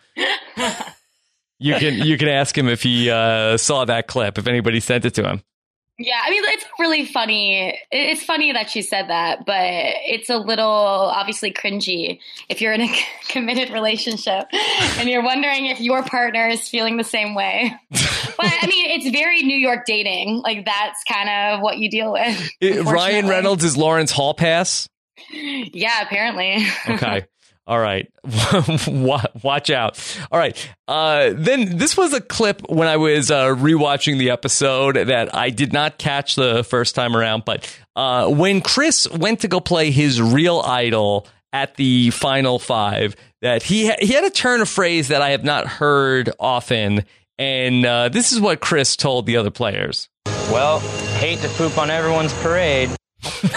you can ask him if he saw that clip, if anybody sent it to him. Yeah, I mean, it's really funny. It's funny that she said that, but it's a little obviously cringy if you're in a committed relationship and you're wondering if your partner is feeling the same way. But I mean, it's very New York dating. Like, that's kind of what you deal with. Ryan Reynolds is Lawrence Hall Pass? Yeah, apparently. Okay. All right. Watch out. All right. Then this was a clip when I was rewatching the episode that I did not catch the first time around. But when Chris went to go play his real idol at the Final 5, that he had a turn of phrase that I have not heard often. And this is what Chris told the other players. Well, hate to poop on everyone's parade. Wait,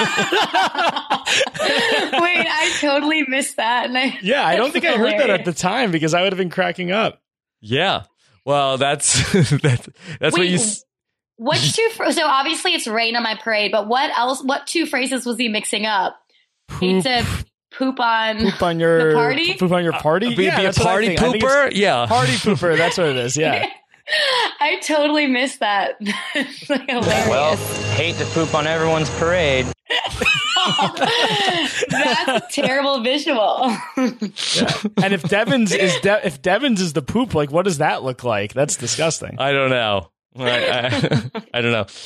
I totally missed that. And I don't think I heard that at the time because I would have been cracking up. Yeah. Well, that's what you... Which two? So obviously it's rain on my parade, but what else? What two phrases was he mixing up? He said poop on your party. Poop on your party. Be a party pooper. Yeah, party pooper. That's what it is. Yeah. I totally missed that. It's like hilarious. Well, hate to poop on everyone's parade. That's a terrible visual. Yeah. And if Devins is the poop, like, what does that look like? That's disgusting. I don't know. I don't know.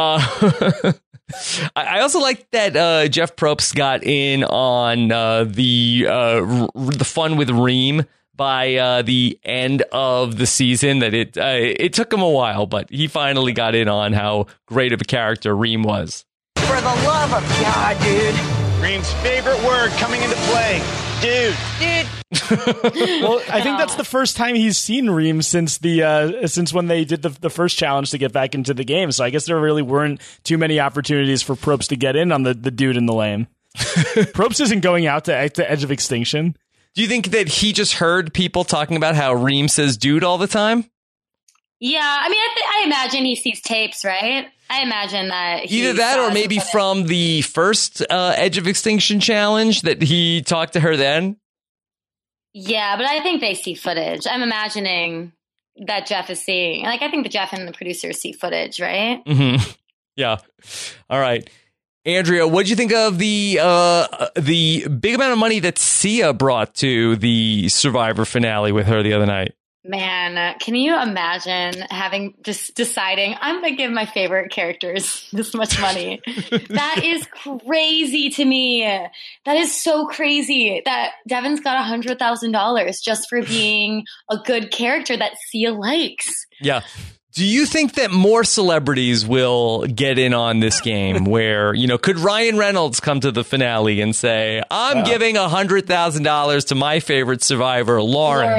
I also like that Jeff Probst got in on the fun with Reem by the end of the season. That it took him a while, but he finally got in on how great of a character Reem was. For the love of God, dude. Reem's favorite word coming into play. Dude. Well, I think that's the first time he's seen Reem since when they did the first challenge to get back into the game. So I guess there really weren't too many opportunities for Probst to get in on the dude in the lame. Probst isn't going out to Edge of Extinction. Do you think that he just heard people talking about how Reem says dude all the time? Yeah, I mean, I imagine he sees tapes, right? I imagine that either that or maybe from the first Edge of Extinction challenge that he talked to her then. Yeah, but I think they see footage. I'm imagining that Jeff is seeing. Like, I think the Jeff and the producers see footage, right? Mm-hmm. Yeah. All right. Andrea, what did you think of the big amount of money that Sia brought to the Survivor finale with her the other night? Man, can you imagine deciding I'm going to give my favorite characters this much money? That is crazy to me. That is so crazy that Devin's got $100,000 just for being a good character that Sia likes. Yeah. Do you think that more celebrities will get in on this game where, could Ryan Reynolds come to the finale and say, I'm giving $100,000 to my favorite survivor, Lauren?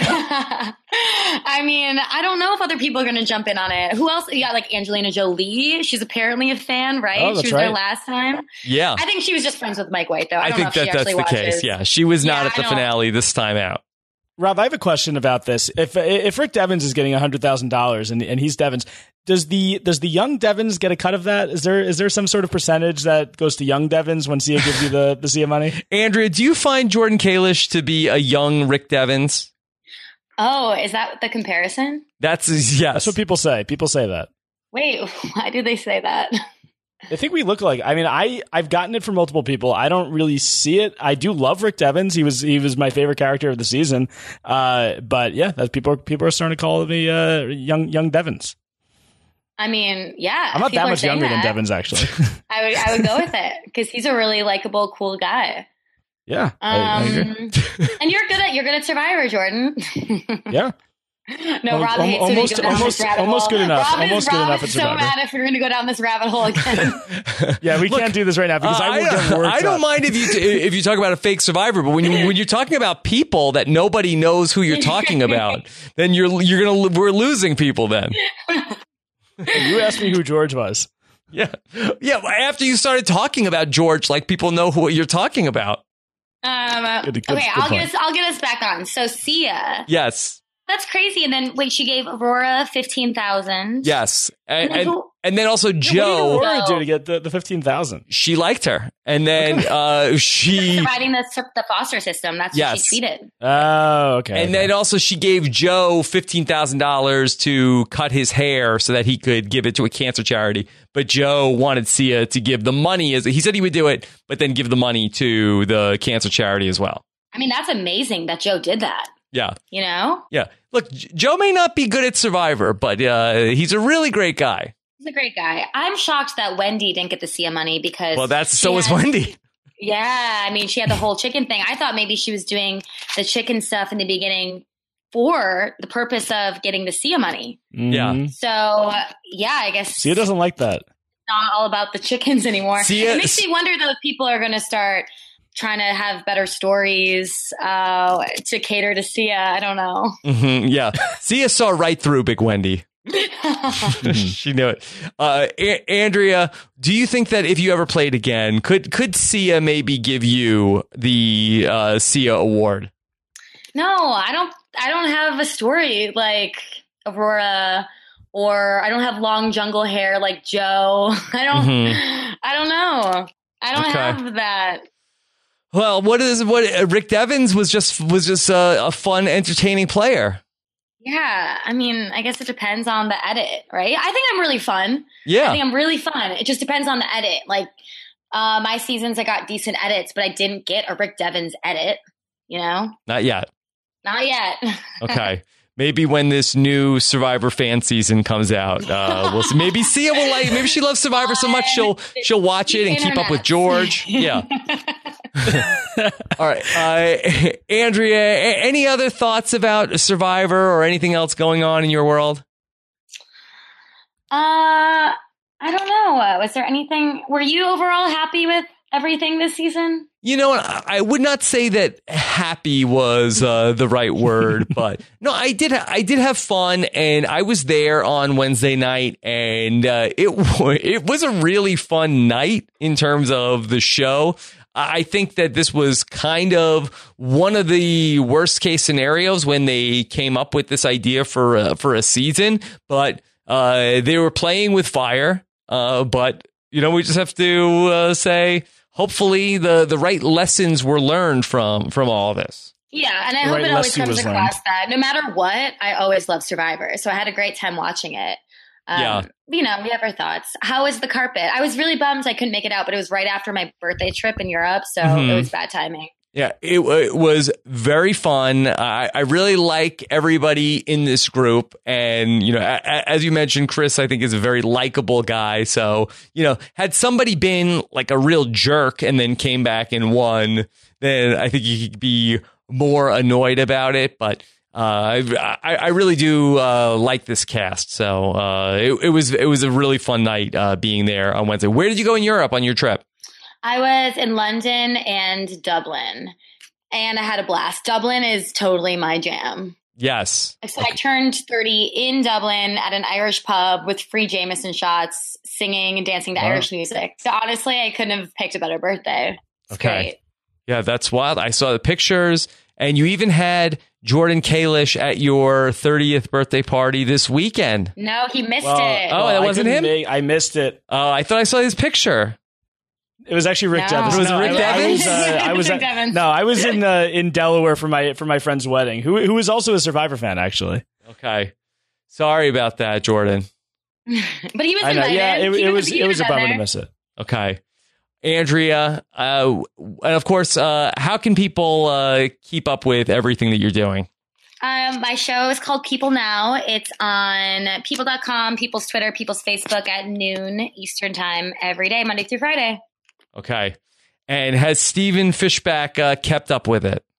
I mean, I don't know if other people are going to jump in on it. Who else? You got like Angelina Jolie. She's apparently a fan, right? Oh, that's she was there last time. Yeah. I think she was just friends with Mike White, though. I think that's the case. Yeah. She was not at the finale this time out. Rob, I have a question about this. If Rick Devens is getting $100,000 and he's Devens, does the young Devens get a cut of that? Is there some sort of percentage that goes to young Devens when Sia gives you the Sia money? Andrea, do you find Jordan Kalish to be a young Rick Devens? Oh, is that the comparison? Yes. That's what people say. People say that. Wait, why do they say that? I think we look like. I mean, I've gotten it from multiple people. I don't really see it. I do love Rick Devens. He was my favorite character of the season. But yeah, people are starting to call me young Devens. I mean, yeah, I'm not that much younger than Devens, actually. I would go with it because he's a really likable, cool guy. Yeah, I agree. And you're good at Survivor, Jordan. Yeah. No, Rob hates when you go down this rabbit hole. Almost good enough. Rob almost good enough. Is so mad if we're going to go down this rabbit hole again. Yeah, we can't do this right now because I will get worked I don't mind if you talk about a fake Survivor, but when you're talking about people that nobody knows who you're talking about, then we're losing people. Then you asked me who George was. Yeah. After you started talking about George, like people know who you're talking about. Okay, I'll get us back on. So Sia. Yes. That's crazy. And then wait, she gave Aurora $15,000. Yes, and then also Joe. What did Aurora do to get the $15,000? She liked her, and then she providing the foster system. That's what she tweeted. Oh, okay. And then also she gave Joe $15,000 to cut his hair so that he could give it to a cancer charity. But Joe wanted Sia to give the money as he said he would do it, but then give the money to the cancer charity as well. I mean, that's amazing that Joe did that. Yeah. You know? Yeah. Look, Joe may not be good at Survivor, but he's a really great guy. He's a great guy. I'm shocked that Wendy didn't get the Sia money because... Well, so was Wendy. Yeah. I mean, she had the whole chicken thing. I thought maybe she was doing the chicken stuff in the beginning for the purpose of getting the Sia money. Yeah. So, yeah, I guess... Sia doesn't like that. Not all about the chickens anymore. Sia, it makes me wonder, though, if people are going to start... trying to have better stories to cater to Sia. I don't know. Mm-hmm, yeah. Sia saw right through Big Wendy. She knew it. Andrea, do you think that if you ever played again, could Sia maybe give you the Sia award? No, I don't have a story like Aurora, or I don't have long jungle hair like Joe. I don't know. I don't have that. Well, what Rick Devens was just a fun, entertaining player. Yeah, I mean, I guess it depends on the edit, right? I think I'm really fun. Yeah, I think I'm really fun. It just depends on the edit. Like my seasons, I got decent edits, but I didn't get a Rick Devens edit. You know, not yet. Not yet. Okay. Maybe when this new Survivor fan season comes out, we'll see. Maybe Sia will like. Maybe she loves Survivor so much she'll watch it and keep up with George. Yeah. All right, Andrea. Any other thoughts about Survivor or anything else going on in your world? I don't know. Was there anything? Were you overall happy with everything this season? You know, I would not say that happy was the right word, but no, I did have fun, and I was there on Wednesday night, and it was a really fun night in terms of the show. I think that this was kind of one of the worst case scenarios when they came up with this idea for a season, but they were playing with fire. But you know, we just have to say, hopefully the right lessons were learned from all of this. Yeah, and I hope it always comes across that no matter what, I always love Survivor. So I had a great time watching it. You know, we have our thoughts. How was the carpet? I was really bummed I couldn't make it out, but it was right after my birthday trip in Europe, so it was bad timing. Yeah, it was very fun. I really like everybody in this group. And, you know, as you mentioned, Chris, I think is a very likable guy. So, you know, had somebody been like a real jerk and then came back and won, then I think you could be more annoyed about it. But I really do like this cast. So it was a really fun night being there on Wednesday. Where did you go in Europe on your trip? I was in London and Dublin, and I had a blast. Dublin is totally my jam. Yes. So I turned 30 in Dublin at an Irish pub with free Jameson shots, singing and dancing to Irish music. So honestly, I couldn't have picked a better birthday. It's great. Yeah, that's wild. I saw the pictures, and you even had Jordan Kalish at your 30th birthday party this weekend. No, he missed it. Oh, that wasn't him? I missed it. Oh, I thought I saw his picture. It was actually Rick Devens. Was it Rick Devens? I was in Delaware for my friend's wedding, who is also a Survivor fan, actually. Okay. Sorry about that, Jordan. But he was invited. Yeah, it was a bummer to miss it. Okay. Andrea, and of course, how can people keep up with everything that you're doing? My show is called People Now. It's on people.com, People's Twitter, People's Facebook at noon Eastern time every day, Monday through Friday. Okay. And has Stephen Fishback kept up with it?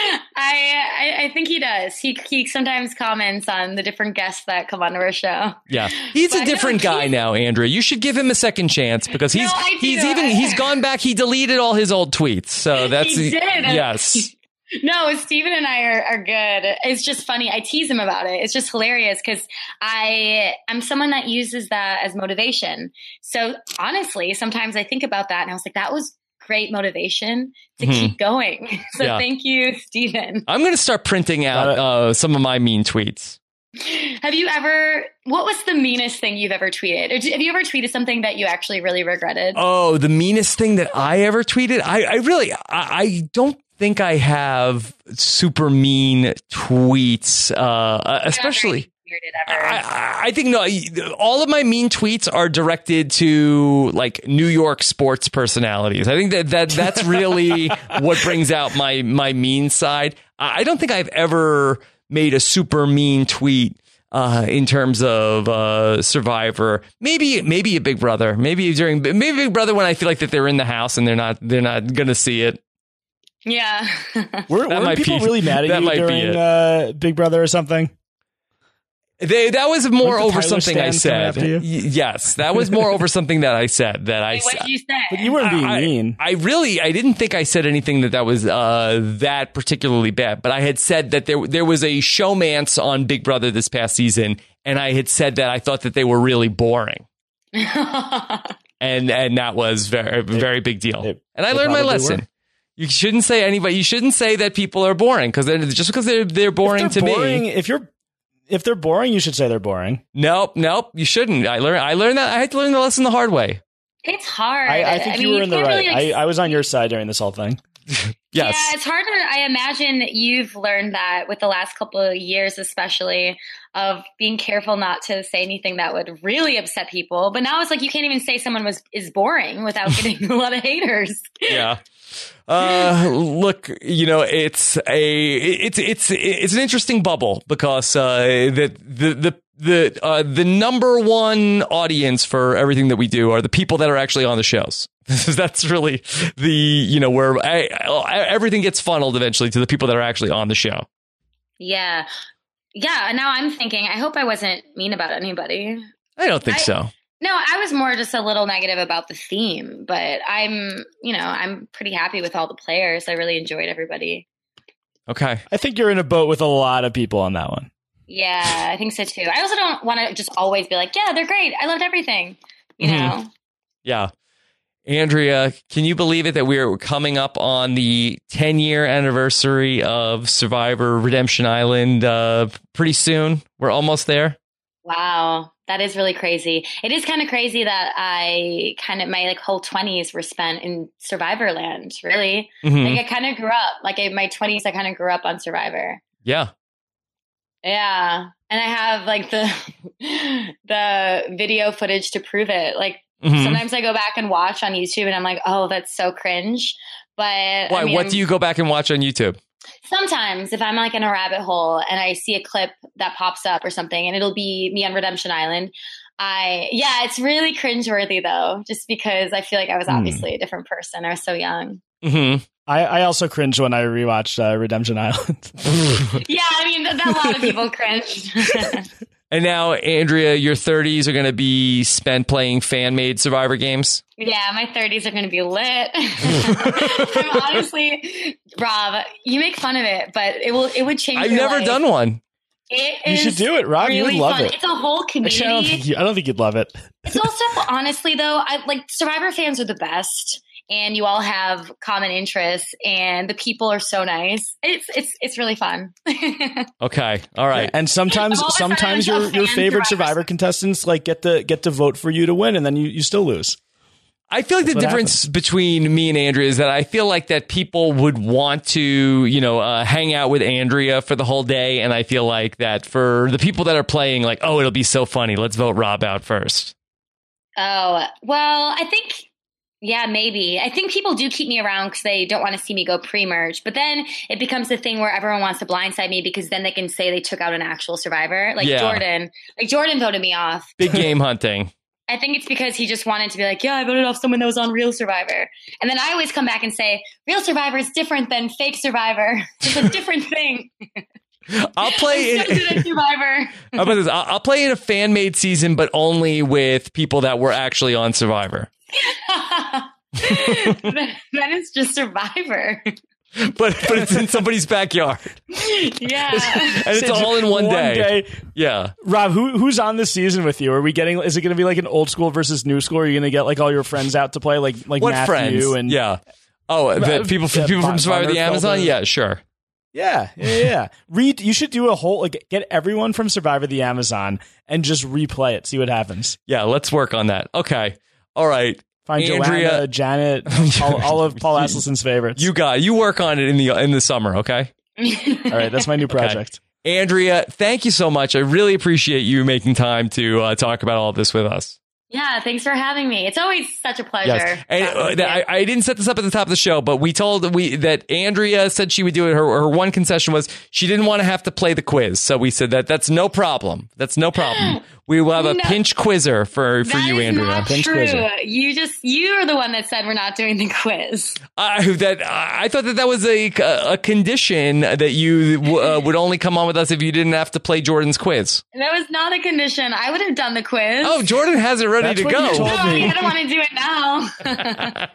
I think he does. He sometimes comments on the different guests that come onto our show. Yeah, he's a different guy now, Andrea. You should give him a second chance because he's gone back. He deleted all his old tweets. So that's he did. Yes. No, Steven and I are good. It's just funny. I tease him about it. It's just hilarious because I'm someone that uses that as motivation. So honestly, sometimes I think about that and I was like, that was great motivation to keep going. So thank you, Steven. I'm going to start printing out some of my mean tweets. Have you ever, what was the meanest thing you've ever tweeted? Or have you ever tweeted something that you actually really regretted? Oh, the meanest thing that I ever tweeted? I don't think I have super mean tweets, especially. I think all of my mean tweets are directed to like New York sports personalities. I think that's really what brings out my mean side. I don't think I've ever made a super mean tweet in terms of Survivor. Maybe a Big Brother. Maybe Big Brother when I feel like that they're in the house and they're not going to see it. Yeah. Were people really mad at you during Big Brother or something? That was more over something I said. Yes, that was more over something that I said. What did you say? But you weren't being mean. I didn't think I said anything that was that particularly bad. But I had said that there was a showmance on Big Brother this past season, and I had said that I thought that they were really boring, and that was very very big deal. And I learned my lesson. You shouldn't say anybody. You shouldn't say that people are boring because they're boring to me. If they're boring, you should say they're boring. Nope, you shouldn't. I learned that. I had to learn the lesson the hard way. It's hard. I think you were in the right. Really I was on your side during this whole thing. Yes. Yeah, it's harder. I imagine you've learned that with the last couple of years, especially of being careful not to say anything that would really upset people. But now it's like you can't even say someone is boring without getting a lot of haters. Yeah. Look, it's an interesting bubble because the number one audience for everything that we do are the people that are actually on the shows. That's really where everything gets funneled eventually to the people that are actually on the show. Yeah. Yeah. Now I'm thinking, I hope I wasn't mean about anybody. I don't think so. No, I was more just a little negative about the theme, but I'm pretty happy with all the players. I really enjoyed everybody. Okay. I think you're in a boat with a lot of people on that one. Yeah, I think so too. I also don't want to just always be like, yeah, they're great. I loved everything. You know? Yeah. Andrea, can you believe it that we're coming up on the 10-year anniversary of Survivor Redemption Island pretty soon? We're almost there. Wow. That is really crazy. It is kind of crazy that my whole 20s were spent in Survivor land, really. Like I kind of grew up, in my 20s, I kind of grew up on Survivor. Yeah. Yeah. And I have the video footage to prove it. Sometimes I go back and watch on YouTube and I'm like, oh, that's so cringe. But why? What do you go back and watch on YouTube? Sometimes if I'm in a rabbit hole and I see a clip that pops up or something and it'll be me on Redemption Island. It's really cringeworthy though, just because I feel like I was obviously a different person. I was so young. Mm-hmm. I also cringe when I rewatched Redemption Island. Yeah, a lot of people cringed. And now, Andrea, your 30s are going to be spent playing fan-made Survivor games? Yeah, my 30s are going to be lit. I'm honestly, Rob, you make fun of it, but it would change I've your never life. done one. You should do it, Rob. Really you would love fun. it. It's a whole community. Actually, I don't think you'd love it. It's also, honestly, though, Survivor fans are the best. and you all have common interests, and the people are so nice. It's really fun. Okay, all right. And sometimes your favorite Survivor contestants like get to vote for you to win, and then you still lose. I feel like the difference between me and Andrea is that I feel like that people would want to, hang out with Andrea for the whole day. And I feel like that for the people that are playing, like, oh, it'll be so funny. Let's vote Rob out first. Oh, well, I think, yeah, maybe. I think people do keep me around because they don't want to see me go pre-merge. But then it becomes the thing where everyone wants to blindside me because then they can say they took out an actual Survivor. Jordan voted me off. Big game hunting. I think it's because he just wanted to be like, yeah, I voted off someone that was on Real Survivor. And then I always come back and say, Real Survivor is different than fake Survivor. It's a different thing. I'll play in Survivor. How about this? I'll play in a fan-made season, but only with people that were actually on Survivor. Then it's just Survivor. But it's in somebody's backyard. Yeah. And it's all in one day. Yeah. Rob, who's on this season with you? Is it going to be like an old school versus new school? Are you going to get like all your friends out to play like what Matthew friends? And people from Survivor the Amazon? Yeah, sure. Yeah. You should do a whole get everyone from Survivor the Amazon and just replay it. See what happens. Yeah, let's work on that. Okay. All right. Find Andrea, Joanna, Janet, all of Paul Asselsen's favorites. You work on it in the summer, okay? All right, that's my new project. Okay. Andrea, thank you so much. I really appreciate you making time to talk about all of this with us. Yeah, thanks for having me. It's always such a pleasure. Yes. And I didn't set this up at the top of the show, but we told that Andrea said she would do it. Her one concession was she didn't want to have to play the quiz. So we said that's no problem. That's no problem. We will have a pinch quizzer for you, Andrea. Not pinch true. Quizzer. You're the one that said we're not doing the quiz. I thought that was a condition that you would only come on with us if you didn't have to play Jordan's quiz. That was not a condition. I would have done the quiz. Oh, Jordan has it ready to go. I don't want to do it now.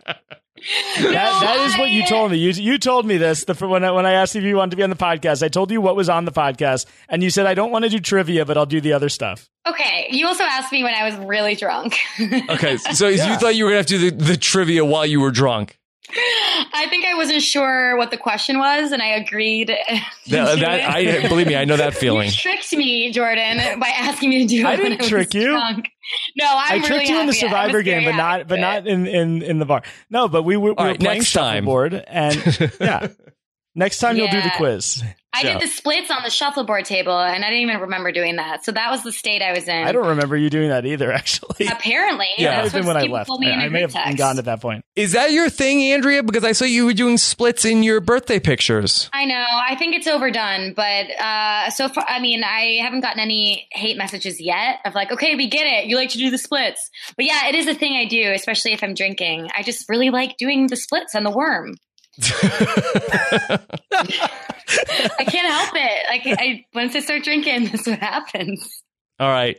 That is what you told me. You told me this when I asked if you wanted to be on the podcast. I told you what was on the podcast, and you said I don't want to do trivia, but I'll do the other stuff. Okay. You also asked me when I was really drunk. Okay, so you thought you were going to have to do the trivia while you were drunk. I think I wasn't sure what the question was, and I agreed. Believe me, I know that feeling. You tricked me, Jordan, by asking me to do it. I didn't trick you. Drunk. No, I tricked really you in the Survivor game, but not in the bar. No, but we were playing shuffleboard, and yeah. Next time you'll do the quiz. I did the splits on the shuffleboard table, and I didn't even remember doing that. So that was the state I was in. I don't remember you doing that either, actually. Apparently. Yeah, that's when I left. I may have gone at that point. Is that your thing, Andrea? Because I saw you were doing splits in your birthday pictures. I know. I think it's overdone. But so far, I haven't gotten any hate messages yet of like, okay, we get it. You like to do the splits. But yeah, it is a thing I do, especially if I'm drinking. I just really like doing the splits on the worm. I can't help it. Like once I start drinking, that's what happens. All right.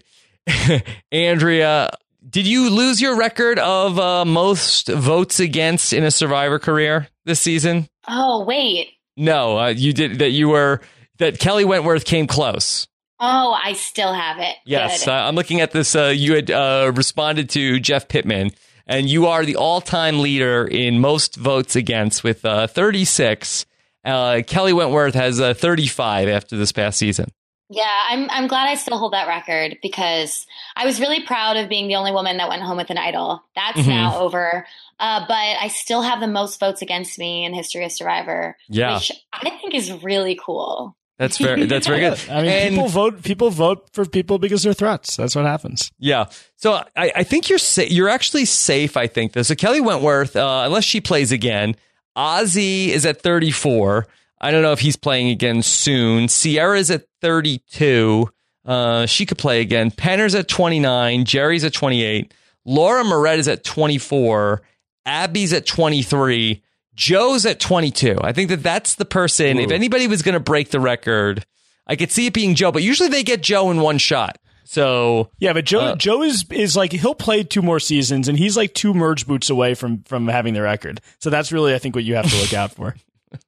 Andrea, did you lose your record of most votes against in a Survivor career this season? Oh, wait. No, you did. That Kelly Wentworth came close. Oh, I still have it. Yes, I'm looking at this. You had responded to Jeff Pittman. And you are the all-time leader in most votes against with 36. Kelly Wentworth has 35 after this past season. Yeah, I'm glad I still hold that record because I was really proud of being the only woman that went home with an idol. That's now over. But I still have the most votes against me in history of Survivor, which I think is really cool. That's very good. I mean, people vote for people because they're threats. That's what happens. Yeah. So I think you're actually safe, I think, though. So Kelly Wentworth, unless she plays again, Ozzy is at 34. I don't know if he's playing again soon. Sierra's at 32. She could play again. Penner's at 29. Jerry's at 28. Laura Moret is at 24. Abby's at 23. Joe's at 22. I think that's the person. Ooh. If anybody was going to break the record, I could see it being Joe, but usually they get Joe in one shot. So yeah, but Joe is like he'll play 2 more seasons, and he's like 2 merge boots away from having the record. So that's really, I think, what you have to look out for.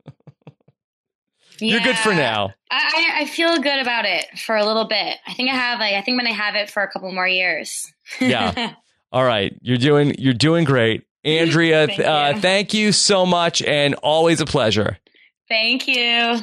You're good for now. I feel good about it for a little bit. I think I'm going to have it for a couple more years. Yeah. All right. You're doing great. Andrea, thank you so much, and always a pleasure. Thank you.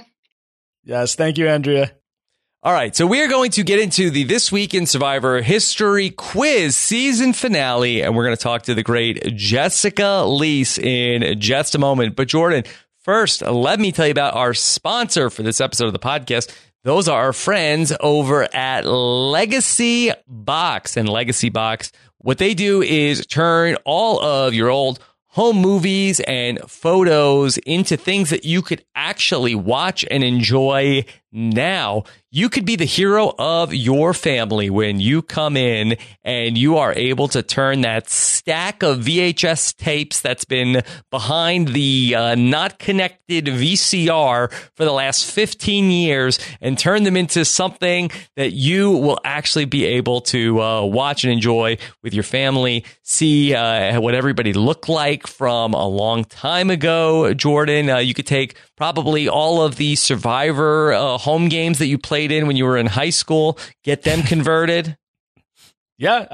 Yes, thank you, Andrea. All right, so we are going to get into the This Week in Survivor History quiz season finale, and we're going to talk to the great Jessica Liese in just a moment. But Jordan, first, let me tell you about our sponsor for this episode of the podcast. Those are our friends over at Legacy Box. And Legacy Box, what they do is turn all of your old home movies and photos into things that you could actually watch and enjoy now. You could be the hero of your family when you come in and you are able to turn that stack of VHS tapes that's been behind the not connected VCR for the last 15 years and turn them into something that you will actually be able to watch and enjoy with your family, see what everybody looked like from a long time ago. Jordan, you could take probably all of the Survivor home games that you played in when you were in high school, get them converted. Yeah,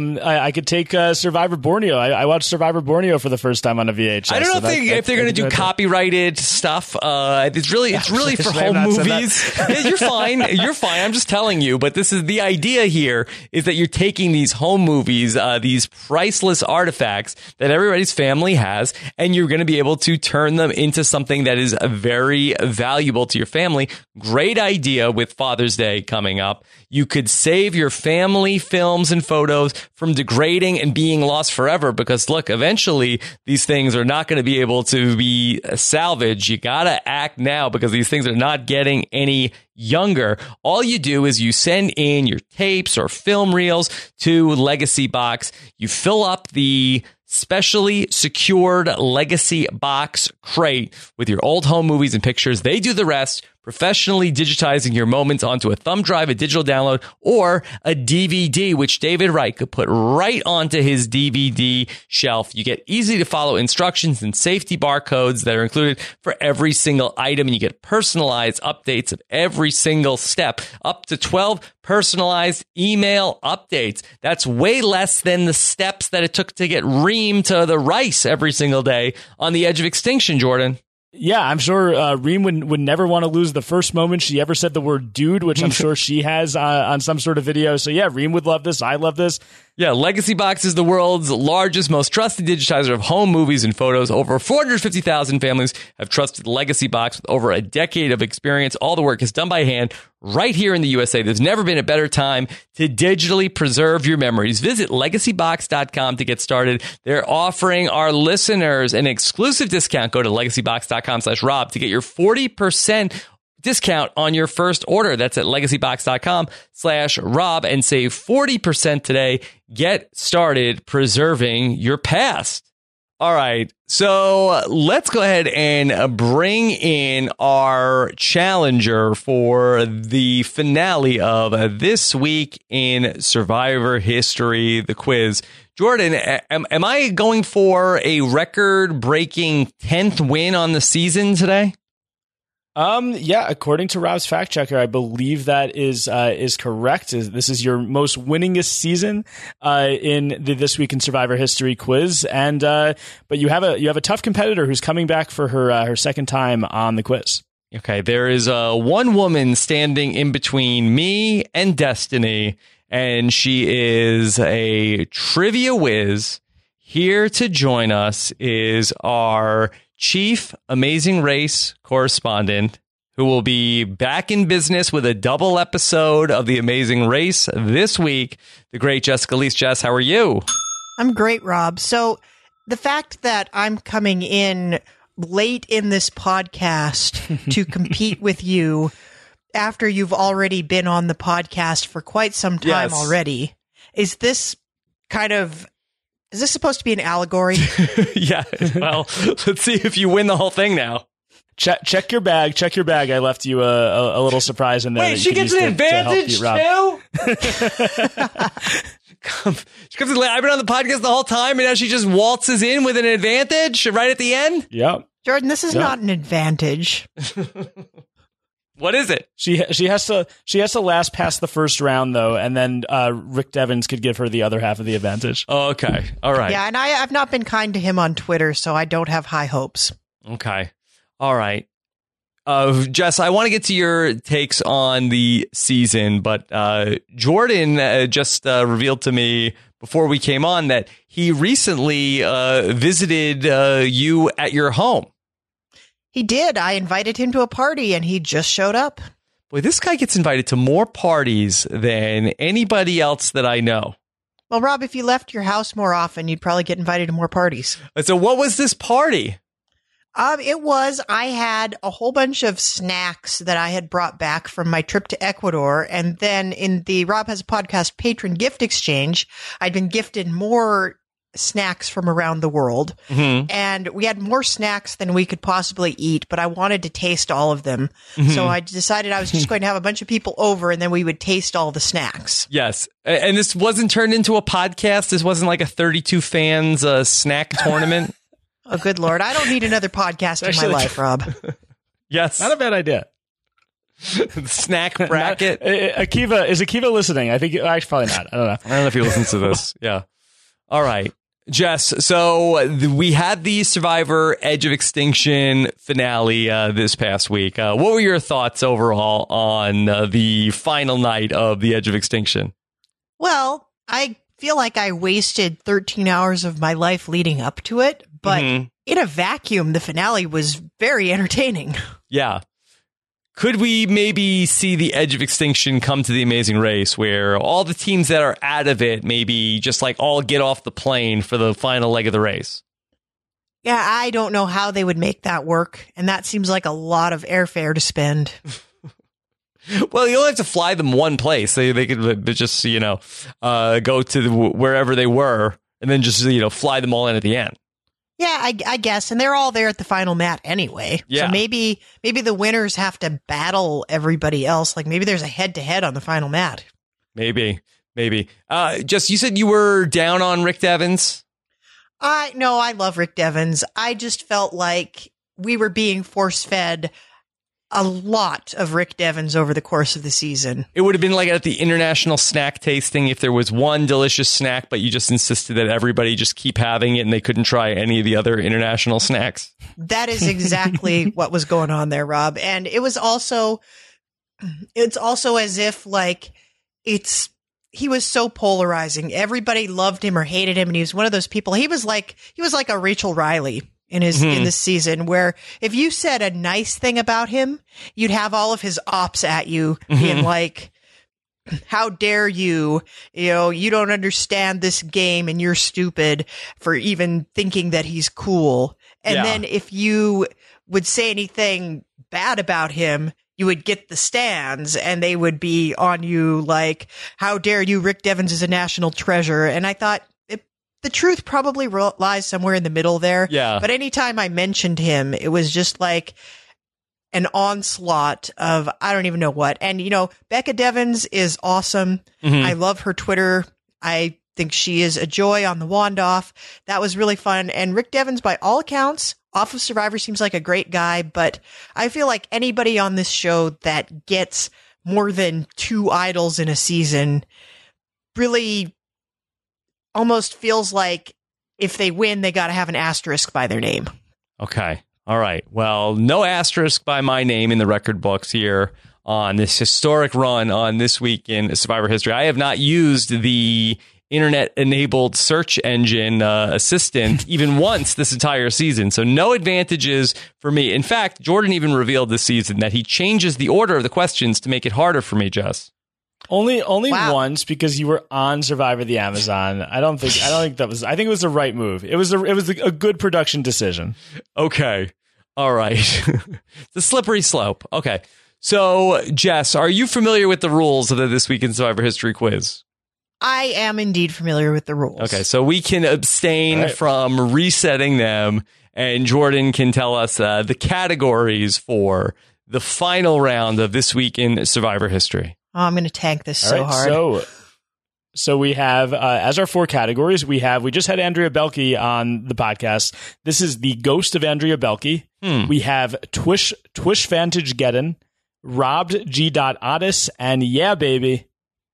I could take Survivor Borneo. I watched Survivor Borneo for the first time on a VHS. I don't know if they're going to do copyrighted stuff. It's really for home movies. Yeah, you're fine. You're fine. I'm just telling you. But this is the idea here is that you're taking these home movies, these priceless artifacts that everybody's family has, and you're going to be able to turn them into something that is very valuable to your family. Great idea with Father's Day coming up. You could save your family films and photos from degrading and being lost forever because, look, eventually these things are not going to be able to be salvaged. You got to act now because these things are not getting any younger. All you do is you send in your tapes or film reels to Legacy Box. You fill up the specially secured Legacy Box crate with your old home movies and pictures. They do the rest, professionally digitizing your moments onto a thumb drive, a digital download, or a DVD, which David Wright could put right onto his DVD shelf. You get easy to follow instructions and safety barcodes that are included for every single item, and you get personalized updates of every single step, up to 12 personalized email updates. That's way less than the steps that it took to get Reem to the rice every single day on the edge of extinction, Jordan. Yeah, I'm sure Reem would never want to lose the first moment she ever said the word dude, which I'm sure she has on some sort of video. So yeah, Reem would love this. I love this. Yeah, Legacy Box is the world's largest, most trusted digitizer of home movies and photos. Over 450,000 families have trusted Legacy Box with over a decade of experience. All the work is done by hand right here in the USA. There's never been a better time to digitally preserve your memories. Visit legacybox.com to get started. They're offering our listeners an exclusive discount. Go to legacybox.com/Rob to get your 40% discount on your first order. That's at legacybox.com/Rob and save 40% today. Get started preserving your past. All right, so let's go ahead and bring in our challenger for the finale of This Week in Survivor History, the quiz. Jordan, am I going for a record-breaking 10th win on the season today? Yeah, according to Rob's fact checker, I believe that is correct. This is your most winningest season in the This Week in Survivor History quiz, and but you have a tough competitor who's coming back for her second time on the quiz. Okay, there is one woman standing in between me and Destiny, and she is a trivia whiz. Here to join us is our Chief Amazing Race correspondent, who will be back in business with a double episode of The Amazing Race this week, the great Jessica Liese. Jess, how are you? I'm great, Rob. So the fact that I'm coming in late in this podcast to compete with you after you've already been on the podcast for quite some time already, is this supposed to be an allegory? Yeah. Well, let's see if you win the whole thing now. Check your bag. Check your bag. I left you a little surprise in there. Wait, she gets an advantage too? She comes in late. I've been on the podcast the whole time, and now she just waltzes in with an advantage right at the end? Yep. Jordan, this is not an advantage. What is it? She has to last past the first round though, and then Rick Devens could give her the other half of the advantage. Oh, okay. All right. Yeah, and I've not been kind to him on Twitter, so I don't have high hopes. Okay. All right. Jess, I want to get to your takes on the season, but Jordan just revealed to me before we came on that he recently visited you at your home. He did. I invited him to a party, and he just showed up. Boy, this guy gets invited to more parties than anybody else that I know. Well, Rob, if you left your house more often, you'd probably get invited to more parties. So what was this party? I had a whole bunch of snacks that I had brought back from my trip to Ecuador. And then in the Rob Has a Podcast patron gift exchange, I'd been gifted more snacks from around the world. Mm-hmm. And we had more snacks than we could possibly eat, but I wanted to taste all of them. Mm-hmm. So I decided I was just going to have a bunch of people over and then we would taste all the snacks. Yes. And this wasn't turned into a podcast. This wasn't like a 32 fans snack tournament. Oh, good Lord. I don't need another podcast in my life, Rob. Yes. Not a bad idea. Snack bracket. Is Akiva listening? I think actually probably not. I don't know. I don't know if he listens to this. Yeah. All right. Jess, so we had the Survivor Edge of Extinction finale this past week. What were your thoughts overall on the final night of the Edge of Extinction? Well, I feel like I wasted 13 hours of my life leading up to it, but in a vacuum, the finale was very entertaining. Yeah. Could we maybe see the Edge of Extinction come to the Amazing Race where all the teams that are out of it maybe just like all get off the plane for the final leg of the race? Yeah, I don't know how they would make that work. And that seems like a lot of airfare to spend. Well, you only have to fly them one place. They could just, go to wherever they were and then just, fly them all in at the end. Yeah, I guess. And they're all there at the final mat anyway. Yeah. So maybe the winners have to battle everybody else. Like maybe there's a head-to-head on the final mat. Maybe. Just, you said you were down on Rick Devens? No, I love Rick Devens. I just felt like we were being force-fed a lot of Rick Devens over the course of the season. It would have been like at the international snack tasting if there was one delicious snack, but you just insisted that everybody just keep having it and they couldn't try any of the other international snacks. That is exactly what was going on there, Rob. And it's also as if like he was so polarizing. Everybody loved him or hated him. And he was one of those people. He was like a Rachel Riley in this season, where if you said a nice thing about him, you'd have all of his ops at you being like, how dare you, you don't understand this game and you're stupid for even thinking that he's cool. And then if you would say anything bad about him, you would get the stands and they would be on you like, how dare you, Rick Devens is a national treasure. And I thought, the truth probably lies somewhere in the middle there. Yeah. But anytime I mentioned him, it was just like an onslaught of I don't even know what. And, Becca Devens is awesome. I love her Twitter. I think she is a joy on the wand off. That was really fun. And Rick Devens, by all accounts, off of Survivor, seems like a great guy. But I feel like anybody on this show that gets more than 2 idols in a season really almost feels like if they win, they got to have an asterisk by their name. Okay. All right. Well, no asterisk by my name in the record books here on this historic run on This Week in Survivor History. I have not used the internet-enabled search engine assistant even once this entire season. So no advantages for me. In fact, Jordan even revealed this season that he changes the order of the questions to make it harder for me, Jess. Only once, because you were on Survivor the Amazon. I don't think that was. I think it was the right move. It was a good production decision. Okay, all right. It's a slippery slope. Okay, so Jess, are you familiar with the rules of the This Week in Survivor History quiz? I am indeed familiar with the rules. Okay, so we can abstain from resetting them, and Jordan can tell us the categories for the final round of This Week in Survivor History. Oh, I'm going to tank this so hard. So we have, as our 4 categories, we just had Andrea Belke on the podcast. This is the ghost of Andrea Belke. We have Twish Vantage Geddon. Robbed G. Otis, and yeah, baby.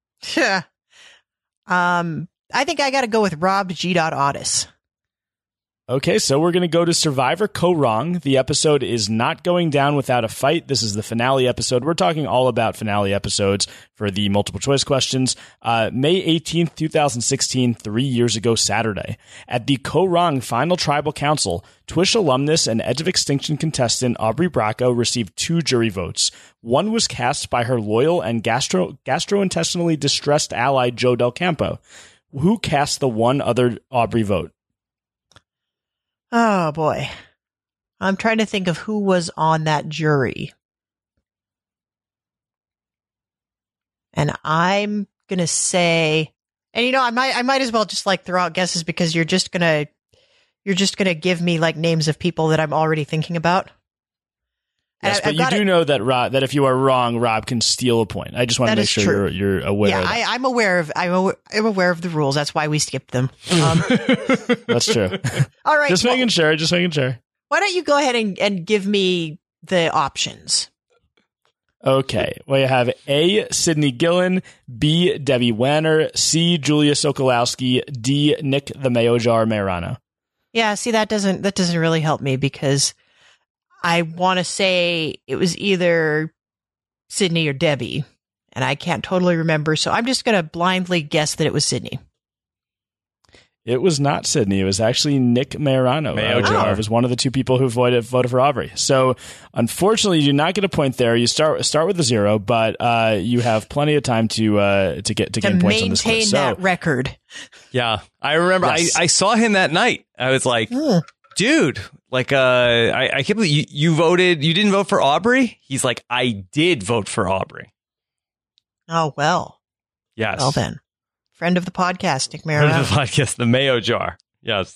I think I got to go with Robbed G. Otis. Okay, so we're going to go to Survivor Co-Wrong. The episode is not going down without a fight. This is the finale episode. We're talking all about finale episodes for the multiple choice questions. May 18th, 2016, 3 years ago Saturday. At the Co-Wrong Final Tribal Council, Twish alumnus and Edge of Extinction contestant Aubrey Bracco received 2 jury votes. One was cast by her loyal and gastrointestinally distressed ally Joe Del Campo. Who cast the one other Aubrey vote? Oh, boy. I'm trying to think of who was on that jury. And I'm going to say, and you know, I might as well just like throw out guesses because you're just going to give me like names of people that I'm already thinking about. Yes, but you do know that if you are wrong, Rob can steal a point. I just want to make sure you're aware. Yeah, of that. I'm aware of the rules. That's why we skipped them. That's true. All right, just making sure. Why don't you go ahead and give me the options? Okay. Well, you have A, Sydney Gillen, B, Debbie Wanner, C, Julia Sokolowski, D, Nick the Mayo Jar Marano. Yeah, see, that doesn't really help me because I want to say it was either Sydney or Debbie, and I can't totally remember, so I'm just going to blindly guess that it was Sydney. It was not Sydney. It was actually Nick Marano. Mayo Jar was one of the 2 people who voted for Aubrey. So, unfortunately, you do not get a point there. You start with a 0, but you have plenty of time to gain points on this quiz. Maintain that record. Yeah, I remember. Yes. I saw him that night. I was like, dude, like, I can't believe you voted. You didn't vote for Aubrey. He's like, I did vote for Aubrey. Oh, well. Yes. Well, then. Friend of the podcast, Nick Marano. Friend of the podcast, the Mayo Jar. Yes.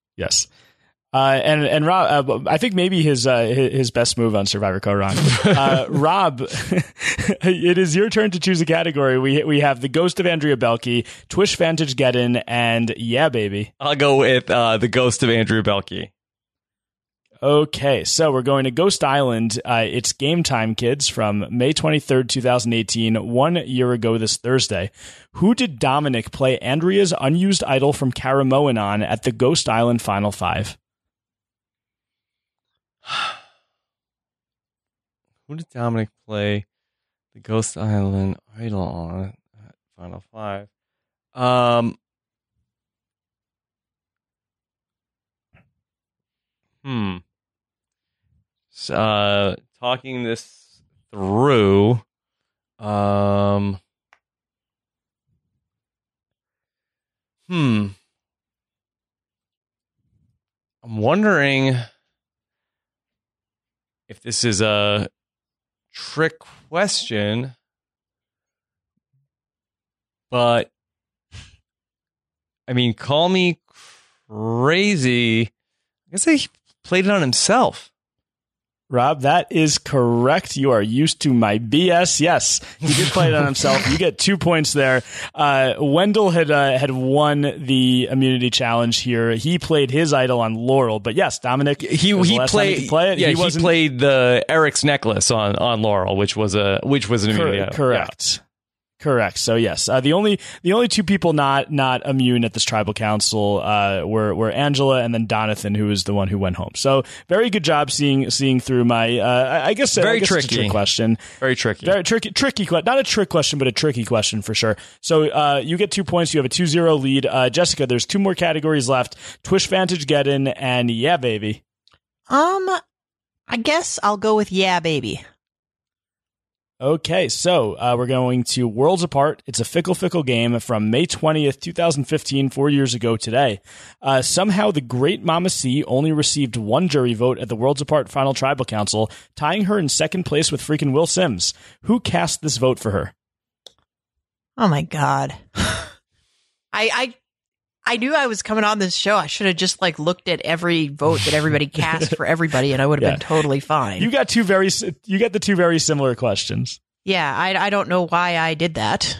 And Rob, I think maybe his best move on Survivor Co-Wrong. Rob, it is your turn to choose a category. We have the Ghost of Andrea Belke, Twish Vantage Geddon, and yeah, baby. I'll go with the Ghost of Andrea Belke. Okay, so we're going to Ghost Island. It's Game Time, kids, from May 23rd, 2018, 1 year ago this Thursday. Who did Dominic play Andrea's unused idol from Karamoan on at the Ghost Island Final 5? Who did Dominic play the Ghost Island idol on at Final 5? Talking this through, I'm wondering if this is a trick question, but I mean, call me crazy. I guess he played it on himself. Rob, that is correct. You are used to my BS. Yes, he did play it on himself. You get 2 points there. Wendell had won the immunity challenge here. He played his idol on Laurel, but yes, Dominic. He played. Yeah, he played the Eric's necklace on Laurel, which was an immunity idol. Correct. Yeah. Correct. So yes, the only 2 people not immune at this tribal council were Angela and then Donathan, who was the one who went home. So very good job seeing through my I guess tricky. It's a trick question. Very tricky. Not a trick question, but a tricky question for sure. So you get 2 points. You have a 2-0 lead. Jessica, there's 2 more categories left: Twish Vantage Geddon and yeah, baby. I guess I'll go with yeah, baby. Okay, so we're going to Worlds Apart. It's a fickle game from May 20th, 2015, 4 years ago today. Somehow the great Mama C only received 1 jury vote at the Worlds Apart Final Tribal Council, tying her in second place with freaking Will Sims. Who cast this vote for her? Oh my God. I knew I was coming on this show. I should have just looked at every vote that everybody cast for everybody, and I would have been totally fine. You got the 2 very similar questions. Yeah, I don't know why I did that.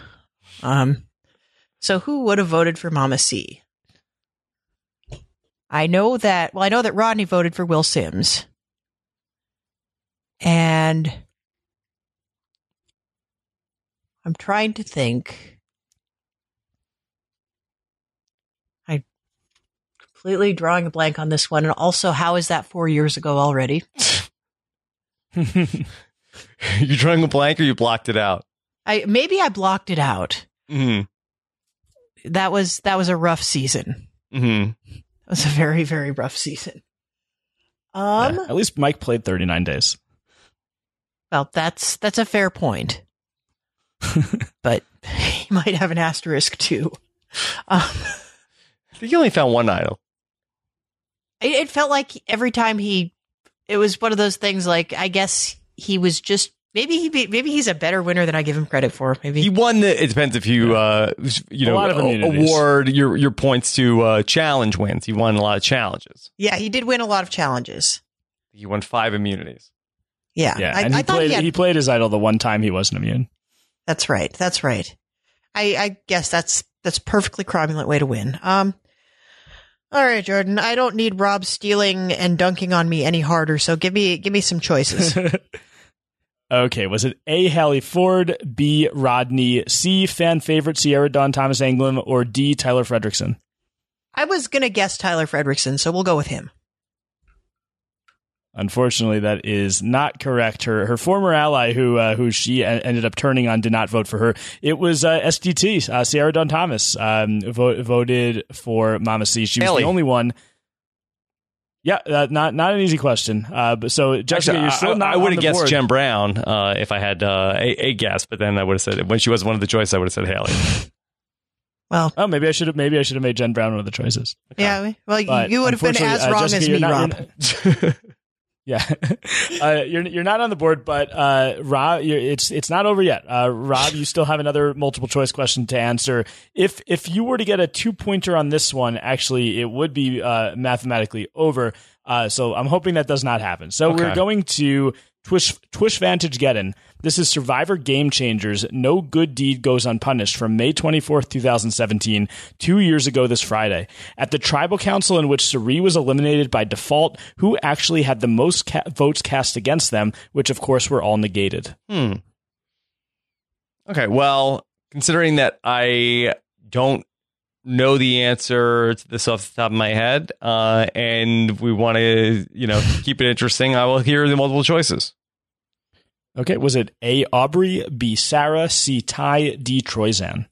So who would have voted for Mama C? I know that Rodney voted for Will Sims, and I'm trying to think. I'm completely drawing a blank on this one. And also, how is that 4 years ago already? You drawing a blank or you blocked it out? Maybe I blocked it out. Mm-hmm. That was a rough season. Mm-hmm. It was a very, very rough season. At least Mike played 39 days. Well, that's a fair point. But he might have an asterisk too. I think he only found one idol. It felt like every time it was one of those things. Like, I guess he was just maybe he's a better winner than I give him credit for. Maybe he won it depends if you award your points to challenge wins. He won a lot of challenges. Yeah, he did win a lot of challenges. He won 5 immunities. Yeah, and he played his idol the one time he wasn't immune. That's right. I guess that's perfectly cromulent way to win. All right, Jordan. I don't need Rob stealing and dunking on me any harder. So give me some choices. Okay, was it A, Hallie Ford, B, Rodney, C, fan favorite Sierra Dawn Thomas Anglin, or D, Tyler Fredrickson? I was going to guess Tyler Fredrickson, so we'll go with him. Unfortunately, that is not correct. Her former ally, who she ended up turning on, did not vote for her. It was SDT, Sierra Dawn Thomas, voted for Mama C. She was Haley. the only one. Yeah, not an easy question. But so, Jessica, Actually, you're still not. I would have guessed board. Jen Brown if I had a guess, but then I would have said when she was one of the choices, I would have said Haley. Well, maybe I should have made Jen Brown one of the choices. Okay. Yeah, well, you would have been as wrong Jessica, as me, Rob. Yeah, you're not on the board, but Rob, it's not over yet. Rob, you still have another multiple choice question to answer. If you were to get a 2-pointer on this one, actually, it would be mathematically over. So I'm hoping that does not happen. So we're going to Twish Vantage Geddon. This is Survivor Game Changers. No good deed goes unpunished from May 24th, 2017, 2 years ago this Friday. At the tribal council in which Cirie was eliminated by default, who actually had the most votes cast against them, which of course were all negated. Okay, well, considering that I don't know the answer to this off the top of my head, and we want to, keep it interesting, I will hear the multiple choices. Okay, was it A, Aubrey, B, Sarah, C, Ty, D, Troyzan?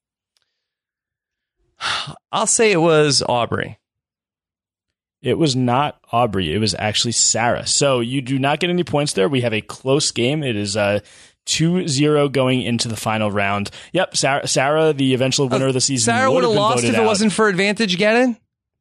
I'll say it was Aubrey. It was not Aubrey. It was actually Sarah. So you do not get any points there. We have a close game. It is 2-0 going into the final round. Yep, Sarah, the eventual winner of the season. Sarah would have lost if it wasn't for Advantage Geddon?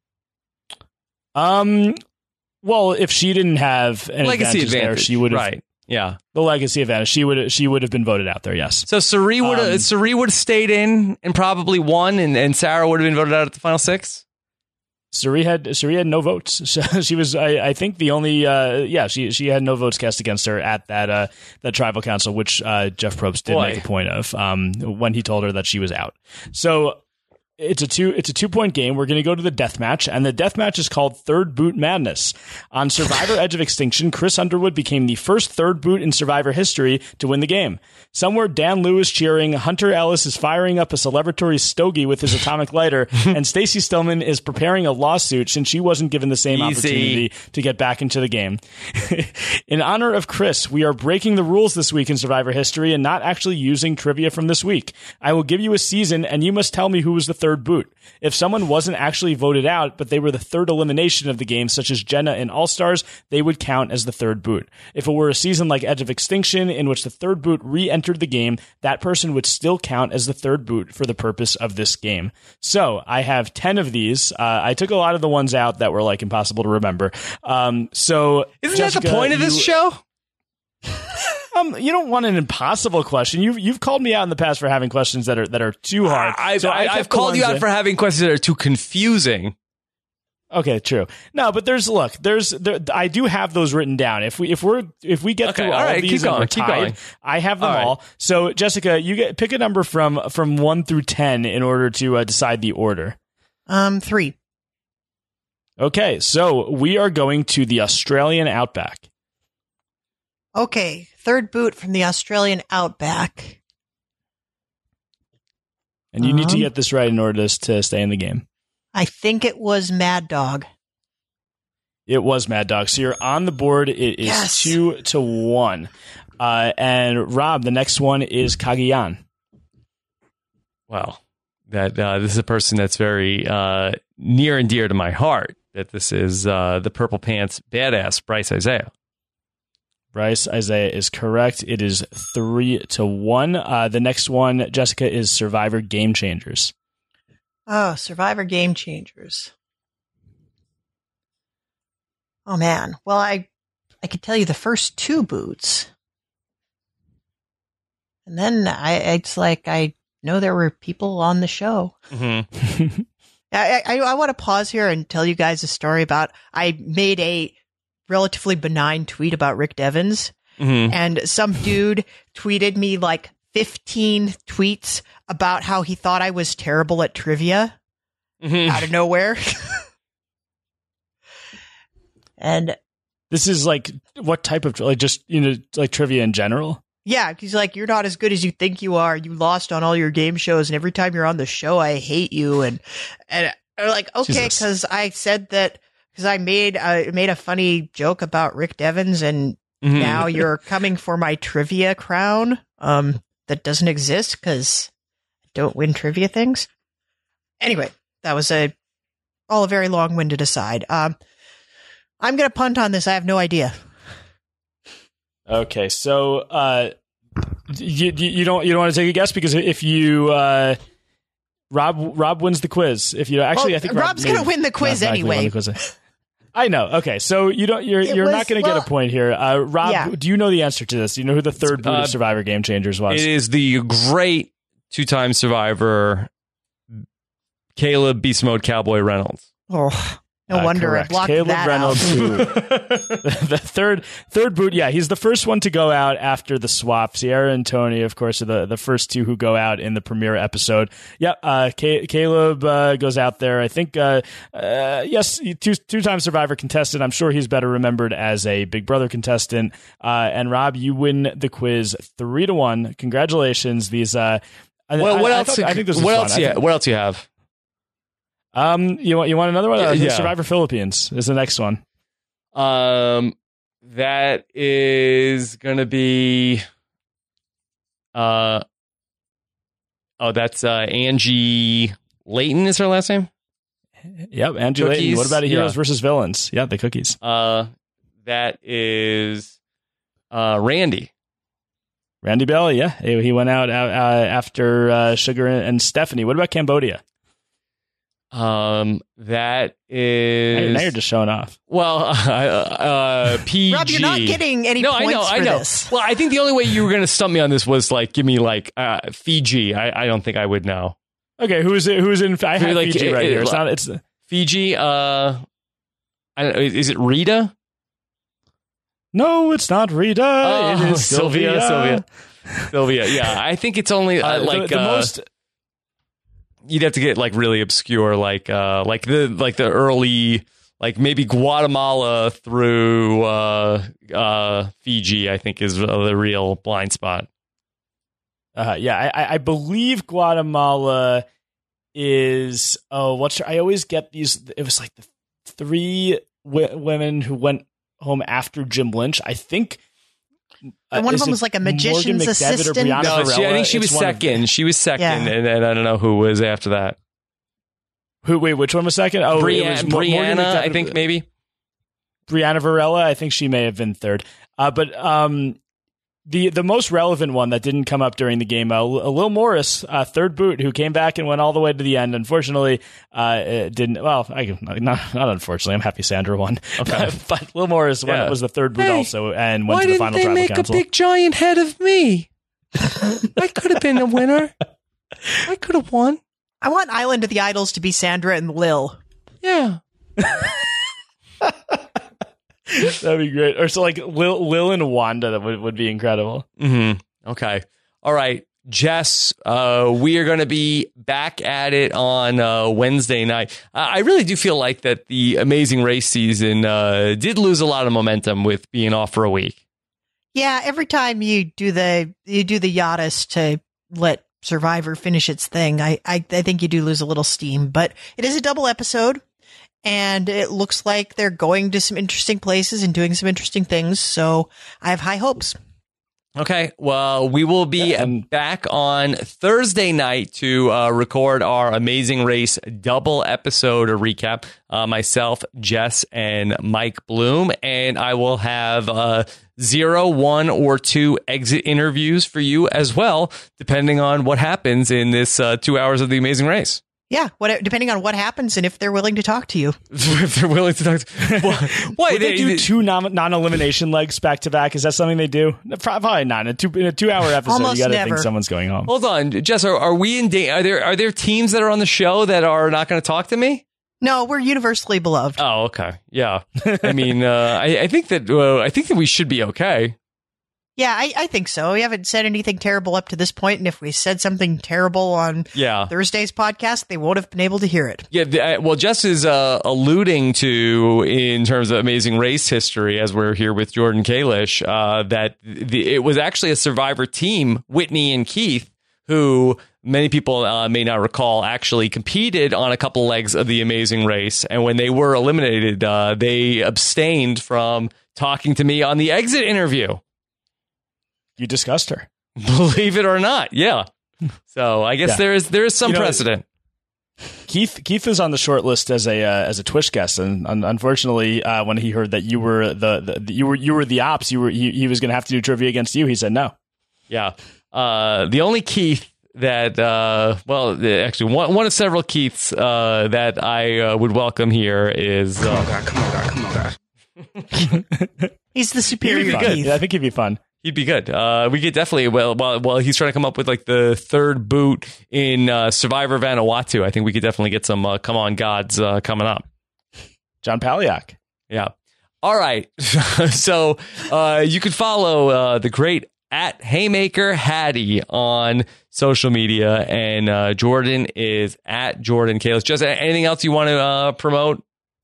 Well, if she didn't have an legacy advantage there, she would have. Right. Yeah. The legacy advantage. She would have been voted out there, yes. So Cirie would have stayed in and probably won, and Sarah would have been voted out at the final 6? Cirie had no votes. She was, I think, the only. She had no votes cast against her at that tribal council, which Jeff Probst did make a point of when he told her that she was out. So it's a 2-point game. We're going to go to the death match, and the death match is called Third Boot Madness. On Survivor Edge of Extinction, Chris Underwood became the first third boot in Survivor history to win the game. Somewhere, Dan Lewis cheering, Hunter Ellis is firing up a celebratory stogie with his atomic lighter, and Stacey Stillman is preparing a lawsuit since she wasn't given the same opportunity to get back into the game. In honor of Chris, we are breaking the rules this week in Survivor history and not actually using trivia from this week. I will give you a season, and you must tell me who was the third boot. If someone wasn't actually voted out, but they were the third elimination of the game, such as Jenna in All Stars, they would count as the third boot. If it were a season like Edge of Extinction, in which the third boot re-entered the game, that person would still count as the third boot for the purpose of this game. So I have 10 of these. I took a lot of the ones out that were like impossible to remember. So isn't Jessica, that the point of this show? You don't want an impossible question. You've called me out in the past for having questions that are too hard. I've called you out for having questions that are too confusing. Okay, true. No, but I do have those written down. If we get through all of these and we're tied, I have them all. So Jessica, pick a number from 1 through 10 in order to decide the order. 3. Okay, so we are going to the Australian Outback. Okay, third boot from the Australian Outback. And you need to get this right in order to stay in the game. I think it was Mad Dog. It was Mad Dog. So you're on the board. It is 2-1. And Rob, the next one is Cagayan. Wow. That this is a person that's very near and dear to my heart. That this is the Purple Pants badass, Bryce Isaiah. Bryce Isaiah is correct. It is 3-1. The next one, Jessica, is Survivor Game Changers. Oh, Survivor Game Changers. Oh, man. Well, I could tell you the first two boots. And then it's like I know there were people on the show. Mm-hmm. I want to pause here and tell you guys a story about I made a relatively benign tweet about Rick Devens, and some dude tweeted me like 15 tweets about how he thought I was terrible at trivia out of nowhere. And this is like what type of like just like trivia in general? Yeah, he's like, you're not as good as you think you are. You lost on all your game shows, and every time you're on the show, I hate you. And I'm like, okay, because I said that because I made a funny joke about Rick Devens, and now you're coming for my trivia crown that doesn't exist because I don't win trivia things. Anyway, that was all a very long-winded aside. I'm going to punt on this. I have no idea. Okay, so you don't want to take a guess because if you Rob wins the quiz. If you actually, I think Rob's going to win the quiz anyway. I know. Okay, so you're not going to get a point here. Rob, do you know the answer to this? Do you know who the third boot of Survivor Game Changers was? It is the great two-time survivor Caleb Beast Mode Cowboy Reynolds. Oh. No wonder I blocked Caleb that Reynolds, out. the third boot. Yeah, he's the first one to go out after the swap. Sierra and Tony, of course, are the first two who go out in the premiere episode. Yeah, Caleb goes out there. I think, yes, two-time Survivor contestant. I'm sure he's better remembered as a Big Brother contestant. And Rob, you win the quiz 3-1. Congratulations. These. What else? I think this is fun. What else you have? You want another one? Yeah. Survivor Philippines is the next one. That is gonna be that's Angie Layton is her last name? Yep, Angie Layton. What about Heroes versus Villains? Yeah, the cookies. That is Randy. Randy Bell, yeah. He went out after Sugar and Stephanie. What about Cambodia? That is. Now you're just showing off. Well, PG. Rob, you're not getting any points for this. Well, I think the only way you were going to stump me on this was like give me like Fiji. I don't think I would know. Okay, who's in? I have like, Fiji right here. It's Fiji. I don't know, is it Rita? No, it's not Rita. It is Sylvia. Sylvia. Yeah, I think it's only like the most. You'd have to get like really obscure, like the early, like maybe Guatemala through Fiji. I think is the real blind spot. Yeah, I believe Guatemala is. I always get these. It was like the three women who went home after Jim Lynch. I think. One of them was like a magician's assistant. No, I think she was second. She was second, and I don't know who was after that. Wait, which one was second? Oh, Brianna, I think maybe. Brianna Varela, I think she may have been third. But the most relevant one that didn't come up during the game, Lil Morris, third boot, who came back and went all the way to the end. Unfortunately, it didn't. Well, not unfortunately. I'm happy Sandra won. Okay, but Lil Morris was the third boot also, and went to the final tribal council. Why didn't they make a big giant head of me? I could have been a winner. I could have won. I want Island of the Idols to be Sandra and Lil. Yeah. That'd be great. Or so like Lil and Wanda, that would be incredible. Mm-hmm. Okay. All right. Jess, we are going to be back at it on Wednesday night. I really do feel like that the Amazing Race season did lose a lot of momentum with being off for a week. Yeah, every time you do the Yachtis to let Survivor finish its thing, I think you do lose a little steam. But it is a double episode, and it looks like they're going to some interesting places and doing some interesting things. So I have high hopes. Okay, well, we will be back on Thursday night to record our Amazing Race double episode recap. Myself, Jess, and Mike Bloom. And I will have 0, 1, or 2 exit interviews for you as well, depending on what happens in this 2 hours of The Amazing Race. Yeah, depending on what happens and if they're willing to talk to you. If they're willing to talk to why would they do 2 non-elimination legs back to back? Is that something they do? Probably not. In a 2-hour episode, almost you got to never think someone's going home. Hold on, Jess, are we in are there teams that are on the show that are not going to talk to me? No, we're universally beloved. Oh, okay. Yeah. I mean, I think that we should be okay. Yeah, I think so. We haven't said anything terrible up to this point, and if we said something terrible on Thursday's podcast, they won't have been able to hear it. Yeah, well, Jess is alluding to, in terms of Amazing Race history, as we're here with Jordan Kalish, that it was actually a Survivor team, Whitney and Keith, who many people may not recall actually competed on a couple legs of the Amazing Race. And when they were eliminated, they abstained from talking to me on the exit interview. You discussed her. Believe it or not. Yeah. So I guess there is some precedent. Keith is on the short list as a Twitch guest, and unfortunately, when he heard that you were you were the ops, he was going to have to do trivia against you. He said no. Yeah. The only Keith that actually one of several Keiths that I would welcome here is come on God. He's the superior Keith. Yeah, I think he'd be fun. He'd be good. We could definitely, while he's trying to come up with like the third boot in Survivor Vanuatu, I think we could definitely get some Come On Gods coming up. John Palahniuk. Yeah. All right. So you could follow the great at Haymaker Hattie on social media, and Jordan is at Jordan Kalish. Just anything else you want to promote?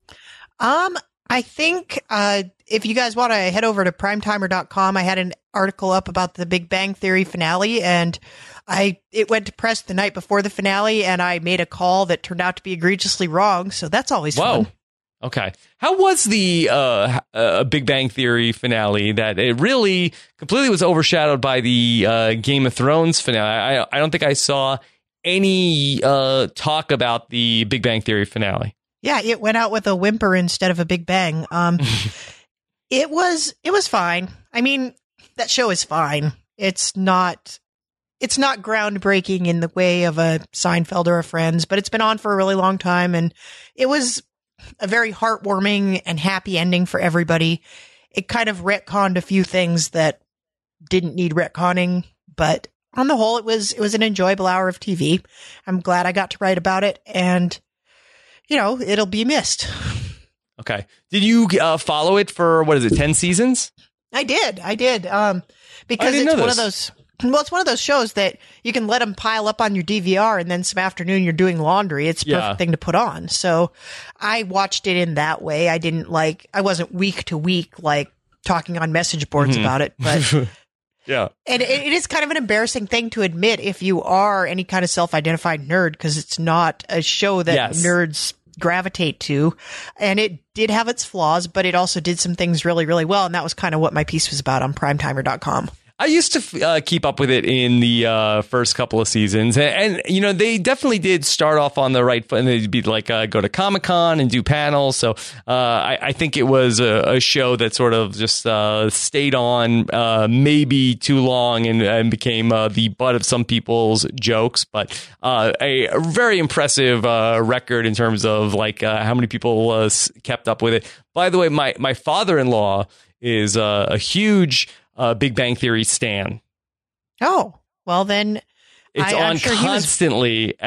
I think if you guys want to head over to primetimer.com, I had an article up about the Big Bang Theory finale, and it went to press the night before the finale, and I made a call that turned out to be egregiously wrong, so that's always fun. Okay. How was the Big Bang Theory finale that it really completely was overshadowed by the Game of Thrones finale? I don't think I saw any talk about the Big Bang Theory finale. Yeah, it went out with a whimper instead of a big bang. It was fine. I mean, that show is fine. It's not groundbreaking in the way of a Seinfeld or a Friends, but it's been on for a really long time, and it was a very heartwarming and happy ending for everybody. It kind of retconned a few things that didn't need retconning, but on the whole, it was an enjoyable hour of TV. I'm glad I got to write about it, and it'll be missed. Okay. Did you follow it for, 10 seasons? I did. Because it's one of those. Well, it's one of those shows that you can let them pile up on your DVR, and then some afternoon you're doing laundry. It's a perfect thing to put on. So I watched it in that way. I wasn't week to week, talking on message boards about it, but yeah. And it is kind of an embarrassing thing to admit if you are any kind of self-identified nerd, because it's not a show that nerds gravitate to. And it did have its flaws, but it also did some things really, really well. And that was kind of what my piece was about on primetimer.com. I used to keep up with it in the first couple of seasons, and they definitely did start off on the right foot, and they'd be like go to Comic-Con and do panels. So I think it was a show that sort of just stayed on maybe too long and became the butt of some people's jokes, but a very impressive record in terms of how many people kept up with it. By the way, my father-in-law is a huge Big Bang Theory stan. Oh, well then, it's on constantly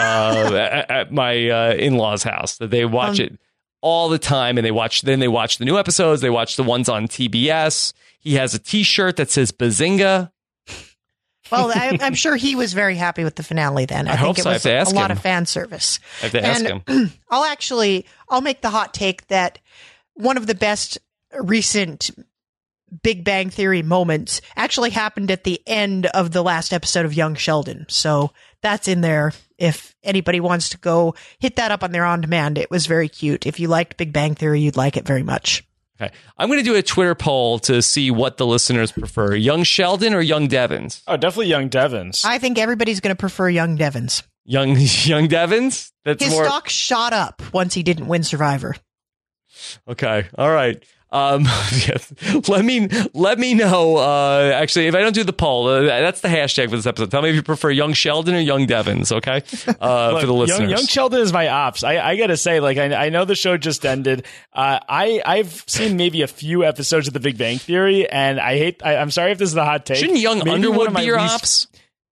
at my in-laws' house. That they watch it all the time, and they watch the new episodes. They watch the ones on TBS. He has a T-shirt that says Bazinga. Well, I'm sure he was very happy with the finale. Then I think it was a lot of fan service. I have to ask him. I'll make the hot take that one of the best recent Big Bang Theory moments actually happened at the end of the last episode of Young Sheldon. So that's in there if anybody wants to go hit that up on their on-demand. It was very cute. If you liked Big Bang Theory, you'd like it very much. Okay. I'm going to do a Twitter poll to see what the listeners prefer. Young Sheldon or Young Devins? Oh, definitely Young Devins. I think everybody's going to prefer Young Devins. Young Devins? His stock shot up once he didn't win Survivor. Okay. All right. Yes. Let me know. Actually, if I don't do the poll, that's the hashtag for this episode. Tell me if you prefer Young Sheldon or Young Devins. Okay, Look, for the listeners. Young Sheldon is my ops. I gotta say, like, I know the show just ended. I've seen maybe a few episodes of The Big Bang Theory, and I'm sorry if this is a hot take. Shouldn't Young Underwood be your ops?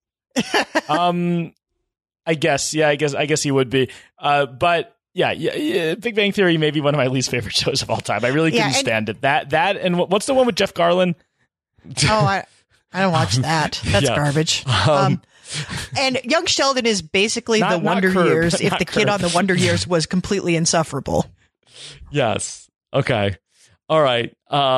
I guess he would be. But. Yeah, Big Bang Theory may be one of my least favorite shows of all time. I really couldn't stand it. That and what's the one with Jeff Garlin? Oh, I don't watch that. That's garbage. And Young Sheldon is basically the Wonder Years if the kid on the Wonder Years was completely insufferable. Yes. Okay. All right.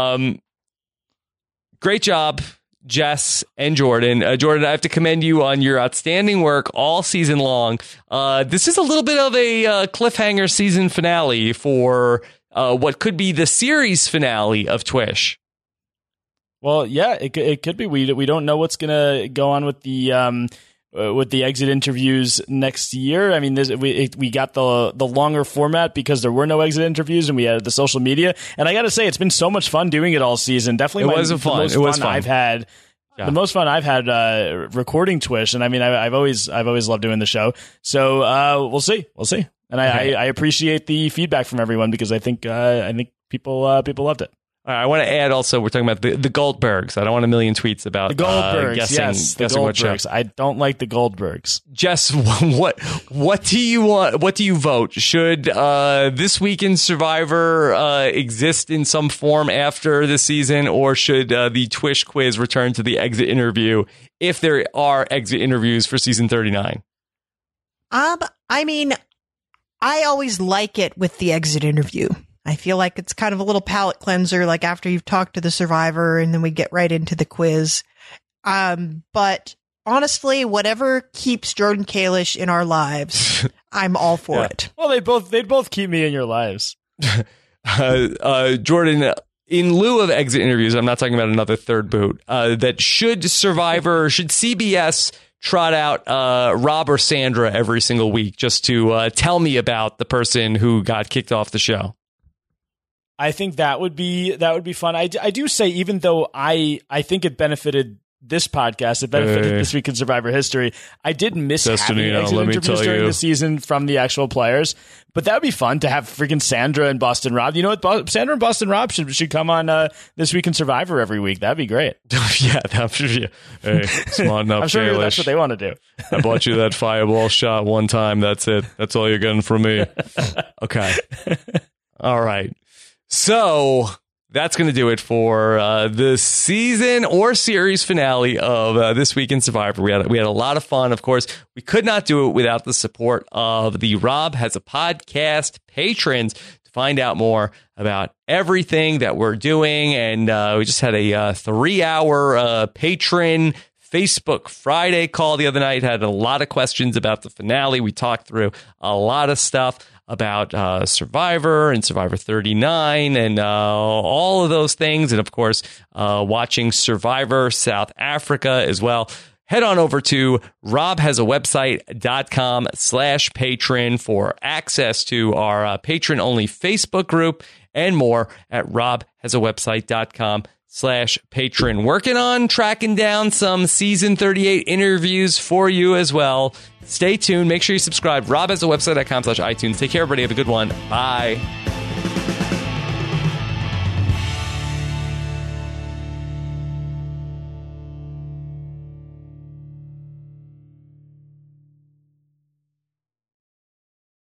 Great job, Jess and Jordan. Jordan, I have to commend you on your outstanding work all season long. This is a little bit of a cliffhanger season finale for what could be the series finale of Twish. Well, yeah, it could be. We don't know what's going to go on with the exit interviews next year. I mean, we got the longer format because there were no exit interviews, and we added the social media. And I got to say, it's been so much fun doing it all season. Definitely, the most fun I've had. Yeah. The most fun I've had recording Twish, and I mean, I've always loved doing the show. So we'll see. And I appreciate the feedback from everyone because I think people loved it. I want to add also, we're talking about the Goldbergs. I don't want a million tweets about the Goldbergs. Guessing The Goldbergs. What show. I don't like the Goldbergs. Jess, what do you want? What do you vote? Should This Week in Survivor exist in some form after the season, or should the Twish quiz return to the exit interview if there are exit interviews for season 39? I mean, I always like it with the exit interview. I feel like it's kind of a little palate cleanser, like after you've talked to the survivor and then we get right into the quiz. But honestly, whatever keeps Jordan Kalish in our lives, I'm all for it. Well, they'd both keep me in your lives. Jordan, in lieu of exit interviews, I'm not talking about another third boot, that should CBS trot out Rob or Sandra every single week just to tell me about the person who got kicked off the show? I think that would be fun. I do say, even though I think it benefited this podcast, it benefited This Week in Survivor History, I did miss having exit interviews during the season from the actual players. But that would be fun to have freaking Sandra and Boston Rob. You know what? Sandra and Boston Rob should come on This Week in Survivor every week. That'd be great. Yeah, that should be. Hey, smart enough, I'm sure Kalish. That's what they want to do. I bought you that fireball shot one time. That's it. That's all you're getting from me. Okay. All right. So that's going to do it for the season or series finale of This Week in Survivor. We had a lot of fun. Of course, we could not do it without the support of the Rob Has a Podcast patrons. To find out more about everything that we're doing, and we just had a 3-hour patron Facebook Friday call the other night. Had a lot of questions about the finale. We talked through a lot of stuff about Survivor and Survivor 39 and all of those things. And of course, watching Survivor South Africa as well. Head on over to robhasawebsite.com/patron for access to our patron-only Facebook group and more at robhasawebsite.com/patron. Working on tracking down some season 38 interviews for you as well. Stay tuned. Make sure you subscribe. robhasawebsite.com/iTunes. Take care, everybody. Have a good one. Bye.